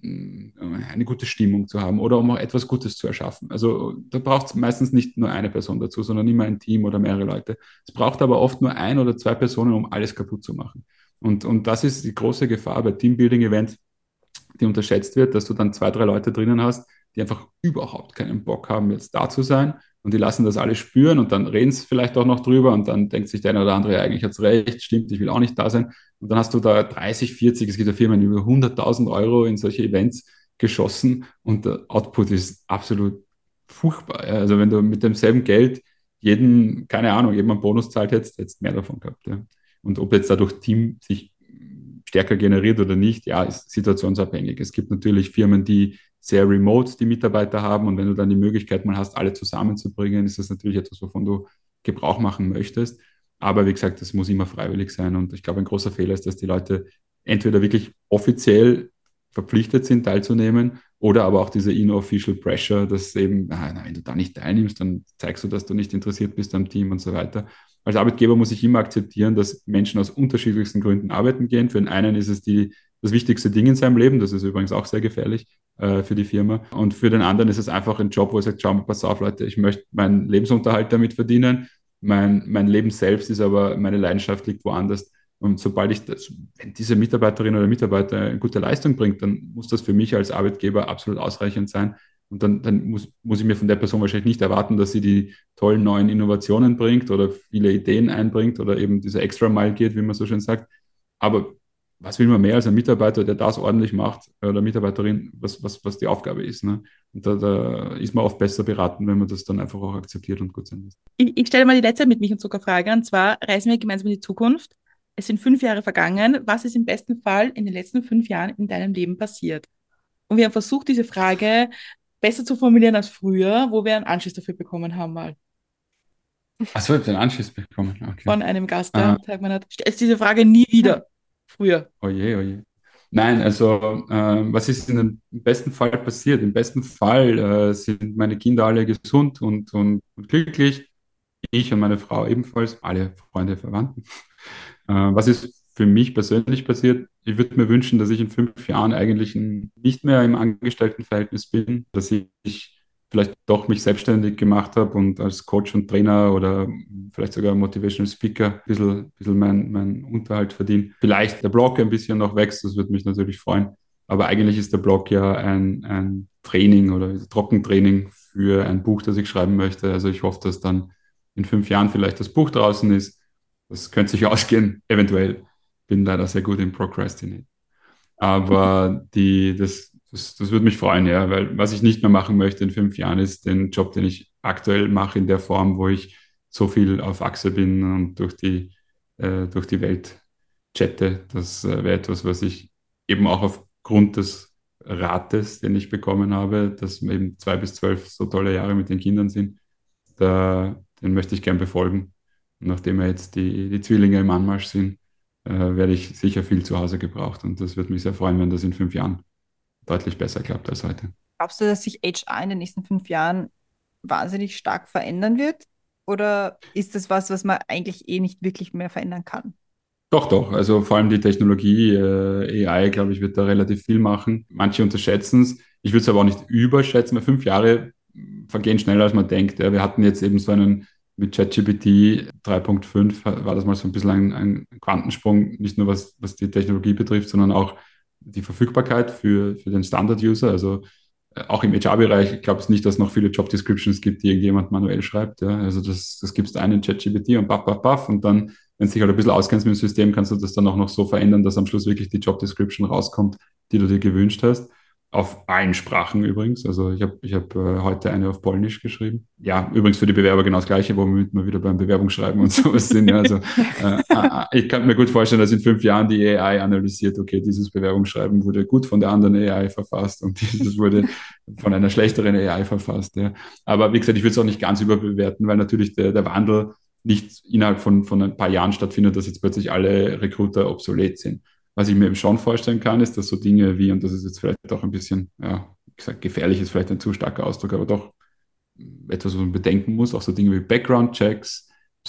eine gute Stimmung zu haben oder um auch etwas Gutes zu erschaffen. Also da braucht es meistens nicht nur eine Person dazu, sondern immer ein Team oder mehrere Leute. Es braucht aber oft nur ein oder zwei Personen, um alles kaputt zu machen. Und, und das ist die große Gefahr bei Teambuilding-Events, die unterschätzt wird, dass du dann zwei, drei Leute drinnen hast, die einfach überhaupt keinen Bock haben, jetzt da zu sein. Und die lassen das alle spüren und dann reden sie vielleicht auch noch drüber und dann denkt sich der eine oder andere, ja, eigentlich hat es recht, stimmt, ich will auch nicht da sein. Und dann hast du da dreißig, vierzig, es gibt ja Firmen, über hunderttausend Euro in solche Events geschossen und der Output ist absolut furchtbar. Ja. Also wenn du mit demselben Geld jeden, keine Ahnung, jedem einen Bonus zahlt hättest, hättest mehr davon gehabt. Ja. Und ob jetzt dadurch Team sich stärker generiert oder nicht, ja, ist situationsabhängig. Es gibt natürlich Firmen, die sehr remote die Mitarbeiter haben und wenn du dann die Möglichkeit mal hast, alle zusammenzubringen, ist das natürlich etwas, wovon du Gebrauch machen möchtest. Aber wie gesagt, das muss immer freiwillig sein und ich glaube, ein großer Fehler ist, dass die Leute entweder wirklich offiziell verpflichtet sind, teilzunehmen, oder aber auch diese inofficial pressure, dass eben, ah, na, wenn du da nicht teilnimmst, dann zeigst du, dass du nicht interessiert bist am Team und so weiter. Als Arbeitgeber muss ich immer akzeptieren, dass Menschen aus unterschiedlichsten Gründen arbeiten gehen. Für den einen ist es die, das wichtigste Ding in seinem Leben, das ist übrigens auch sehr gefährlich äh, für die Firma. Und für den anderen ist es einfach ein Job, wo er sagt, schau mal, pass auf, Leute, ich möchte meinen Lebensunterhalt damit verdienen. Mein, mein Leben selbst ist aber, meine Leidenschaft liegt woanders. Und sobald ich das, wenn diese Mitarbeiterin oder Mitarbeiter eine gute Leistung bringt, dann muss das für mich als Arbeitgeber absolut ausreichend sein. Und dann, dann muss, muss ich mir von der Person wahrscheinlich nicht erwarten, dass sie die tollen neuen Innovationen bringt oder viele Ideen einbringt oder eben diese Extra Mile geht, wie man so schön sagt. Aber was will man mehr als ein Mitarbeiter, der das ordentlich macht, oder Mitarbeiterin, was, was, was die Aufgabe ist. Ne? Und da, da ist man oft besser beraten, wenn man das dann einfach auch akzeptiert und gut sein lässt. Ich, ich stelle mal die letzte mit Milch und Zucker-Frage, und zwar reisen wir gemeinsam in die Zukunft. Es sind fünf Jahre vergangen. Was ist im besten Fall in den letzten fünf Jahren in deinem Leben passiert? Und wir haben versucht, diese Frage besser zu formulieren als früher, wo wir einen Anschluss dafür bekommen haben mal. Achso, ich habe den Anschluss bekommen. Okay. Von einem Gast, Ah. der sagt, man hat, stellst diese Frage nie wieder. Früher. Oje, oje. Nein, also äh, was ist in dem besten Fall passiert? Im besten Fall äh, sind meine Kinder alle gesund und, und, und glücklich. Ich und meine Frau ebenfalls, alle Freunde, Verwandten. Äh, was ist für mich persönlich passiert? Ich würde mir wünschen, dass ich in fünf Jahren eigentlich ein, nicht mehr im Angestelltenverhältnis bin, dass ich vielleicht doch mich selbstständig gemacht habe und als Coach und Trainer oder vielleicht sogar Motivational Speaker ein bisschen, bisschen meinen mein Unterhalt verdiene. Vielleicht der Blog ein bisschen noch wächst, das würde mich natürlich freuen. Aber eigentlich ist der Blog ja ein, ein Training oder Trockentraining für ein Buch, das ich schreiben möchte. Also ich hoffe, dass dann in fünf Jahren vielleicht das Buch draußen ist. Das könnte sich ausgehen, eventuell. Bin leider sehr gut im Procrastinate. Aber die, das, das, das würde mich freuen, ja, weil was ich nicht mehr machen möchte in fünf Jahren ist den Job, den ich aktuell mache, in der Form, wo ich so viel auf Achse bin und durch die, äh, durch die Welt chatte. Das äh, wäre etwas, was ich eben auch aufgrund des Rates, den ich bekommen habe, dass eben zwei bis zwölf so tolle Jahre mit den Kindern sind, da, den möchte ich gern befolgen. Und nachdem ja jetzt die, die Zwillinge im Anmarsch sind, äh, werde ich sicher viel zu Hause gebraucht. Und das würde mich sehr freuen, wenn das in fünf Jahren deutlich besser klappt als heute. Glaubst du, dass sich H R in den nächsten fünf Jahren wahnsinnig stark verändern wird? Oder ist das was, was man eigentlich eh nicht wirklich mehr verändern kann? Doch, doch. Also vor allem die Technologie, äh, A I, glaube ich, wird da relativ viel machen. Manche unterschätzen es. Ich würde es aber auch nicht überschätzen, weil fünf Jahre vergehen schneller, als man denkt. Ja, wir hatten jetzt eben so einen mit ChatGPT drei Punkt fünf war das mal so ein bisschen ein, ein Quantensprung, nicht nur was, was die Technologie betrifft, sondern auch die Verfügbarkeit für, für den Standard-User. Also äh, auch im H R-Bereich, ich glaube es nicht, dass es noch viele Job-Descriptions gibt, die irgendjemand manuell schreibt. Ja. Also das, das gibt es einen ChatGPT und baff, baff, baff. Und dann, wenn du dich halt ein bisschen auskennst mit dem System, kannst du das dann auch noch so verändern, dass am Schluss wirklich die Job-Description rauskommt, die du dir gewünscht hast. Auf allen Sprachen übrigens. Also ich habe ich hab, äh, heute eine auf Polnisch geschrieben. Ja, übrigens für die Bewerber genau das Gleiche, womit wir wieder beim Bewerbungsschreiben und sowas sind. Ja, also äh, äh, ich kann mir gut vorstellen, dass in fünf Jahren die A I analysiert, okay, dieses Bewerbungsschreiben wurde gut von der anderen A I verfasst und dieses wurde von einer schlechteren A I verfasst. Ja. Aber wie gesagt, ich würde es auch nicht ganz überbewerten, weil natürlich der, der Wandel nicht innerhalb von, von ein paar Jahren stattfindet, dass jetzt plötzlich alle Recruiter obsolet sind. Was ich mir eben schon vorstellen kann, ist, dass so Dinge wie, und das ist jetzt vielleicht auch ein bisschen, ja, wie gesagt, gefährlich ist vielleicht ein zu starker Ausdruck, aber doch etwas, was man bedenken muss, auch so Dinge wie Background-Checks,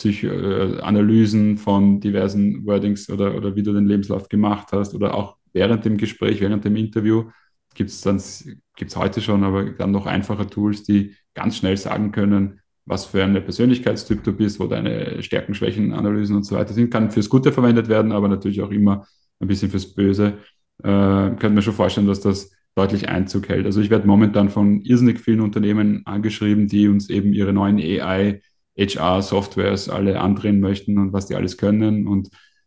Psychoanalysen von diversen Wordings oder, oder wie du den Lebenslauf gemacht hast oder auch während dem Gespräch, während dem Interview gibt es dann, gibt es heute schon, aber dann noch einfache Tools, die ganz schnell sagen können, was für eine Persönlichkeitstyp du bist, wo deine Stärken, Schwächen, Analysen und so weiter sind, kann fürs Gute verwendet werden, aber natürlich auch immer ein bisschen fürs Böse. Äh, könnte mir schon vorstellen, dass das deutlich Einzug hält. Also ich werde momentan von irrsinnig vielen Unternehmen angeschrieben, die uns eben ihre neuen A I, H R-Softwares alle andrehen möchten und was die alles können. Und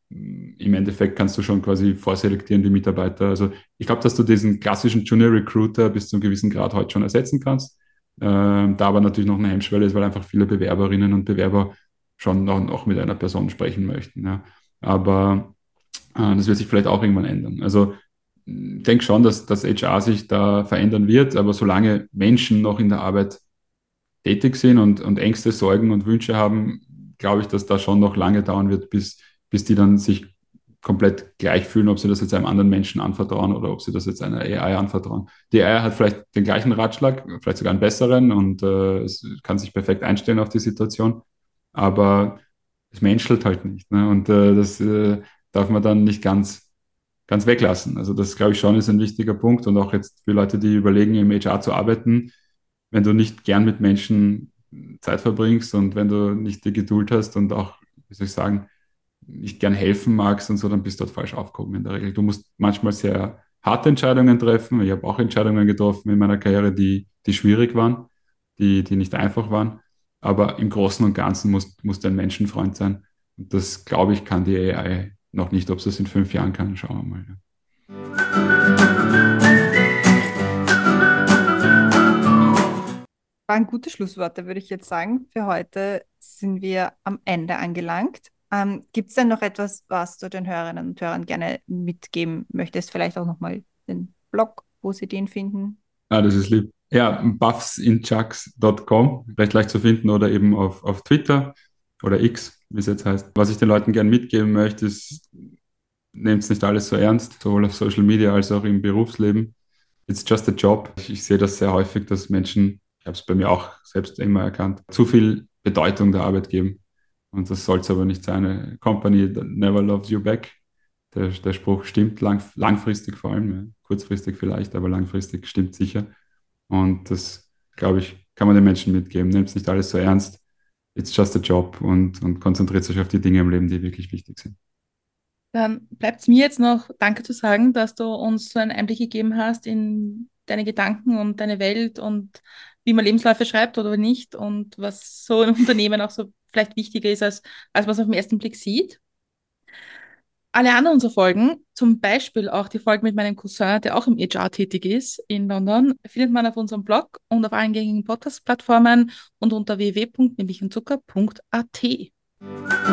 im Endeffekt kannst du schon quasi vorselektieren, die Mitarbeiter. Also ich glaube, dass du diesen klassischen Junior Recruiter bis zu einem gewissen Grad heute schon ersetzen kannst. Ähm, da aber natürlich noch eine Hemmschwelle ist, weil einfach viele Bewerberinnen und Bewerber schon noch, noch mit einer Person sprechen möchten. Ja. Aber äh, das wird sich vielleicht auch irgendwann ändern. Also ich denke schon, dass das H R sich da verändern wird, aber solange Menschen noch in der Arbeit tätig sind und, und Ängste, Sorgen und Wünsche haben, glaube ich, dass da schon noch lange dauern wird, bis, bis die dann sich komplett gleich fühlen, ob sie das jetzt einem anderen Menschen anvertrauen oder ob sie das jetzt einer A I anvertrauen. Die A I hat vielleicht den gleichen Ratschlag, vielleicht sogar einen besseren und äh, es kann sich perfekt einstellen auf die Situation, aber es menschelt halt nicht. Ne? Und äh, das äh, darf man dann nicht ganz, ganz weglassen. Also das, glaube ich, schon ist ein wichtiger Punkt und auch jetzt für Leute, die überlegen, im H R zu arbeiten, wenn du nicht gern mit Menschen Zeit verbringst und wenn du nicht die Geduld hast und auch, wie soll ich sagen, nicht gern helfen magst und so, dann bist du dort falsch aufgehoben in der Regel. Du musst manchmal sehr harte Entscheidungen treffen. Ich habe auch Entscheidungen getroffen in meiner Karriere, die, die schwierig waren, die, die nicht einfach waren. Aber im Großen und Ganzen musst, musst du ein Menschenfreund sein. Und das, glaube ich, kann die A I noch nicht. Ob es das in fünf Jahren kann, schauen wir mal. Waren gute Schlussworte, würde ich jetzt sagen. Für heute sind wir am Ende angelangt. Ähm, gibt es denn noch etwas, was du den Hörerinnen und Hörern gerne mitgeben möchtest? Vielleicht auch nochmal den Blog, wo sie den finden? Ah, das ist lieb. Ja, buffs in chucks Punkt com, recht leicht zu finden oder eben auf, auf Twitter oder X, wie es jetzt heißt. Was ich den Leuten gerne mitgeben möchte, ist, nehmt es nicht alles so ernst, sowohl auf Social Media als auch im Berufsleben. It's just a job. Ich, ich sehe das sehr häufig, dass Menschen, ich habe es bei mir auch selbst immer erkannt, zu viel Bedeutung der Arbeit geben. Und das soll es aber nicht sein. Eine Company that never loves you back. Der, der Spruch stimmt lang, langfristig vor allem, ja. Kurzfristig vielleicht, aber langfristig stimmt sicher. Und das, glaube ich, kann man den Menschen mitgeben. Nehmt es nicht alles so ernst. It's just a job und, und konzentriert euch auf die Dinge im Leben, die wirklich wichtig sind. Dann bleibt es mir jetzt noch Danke zu sagen, dass du uns so einen Einblick gegeben hast in deine Gedanken und deine Welt und wie man Lebensläufe schreibt oder nicht und was so im Unternehmen auch so vielleicht wichtiger ist, als, als man es auf den ersten Blick sieht. Alle anderen unserer Folgen, zum Beispiel auch die Folge mit meinem Cousin, der auch im H R tätig ist in London, findet man auf unserem Blog und auf allen gängigen Podcast-Plattformen und unter w w w punkt milch und zucker punkt a t.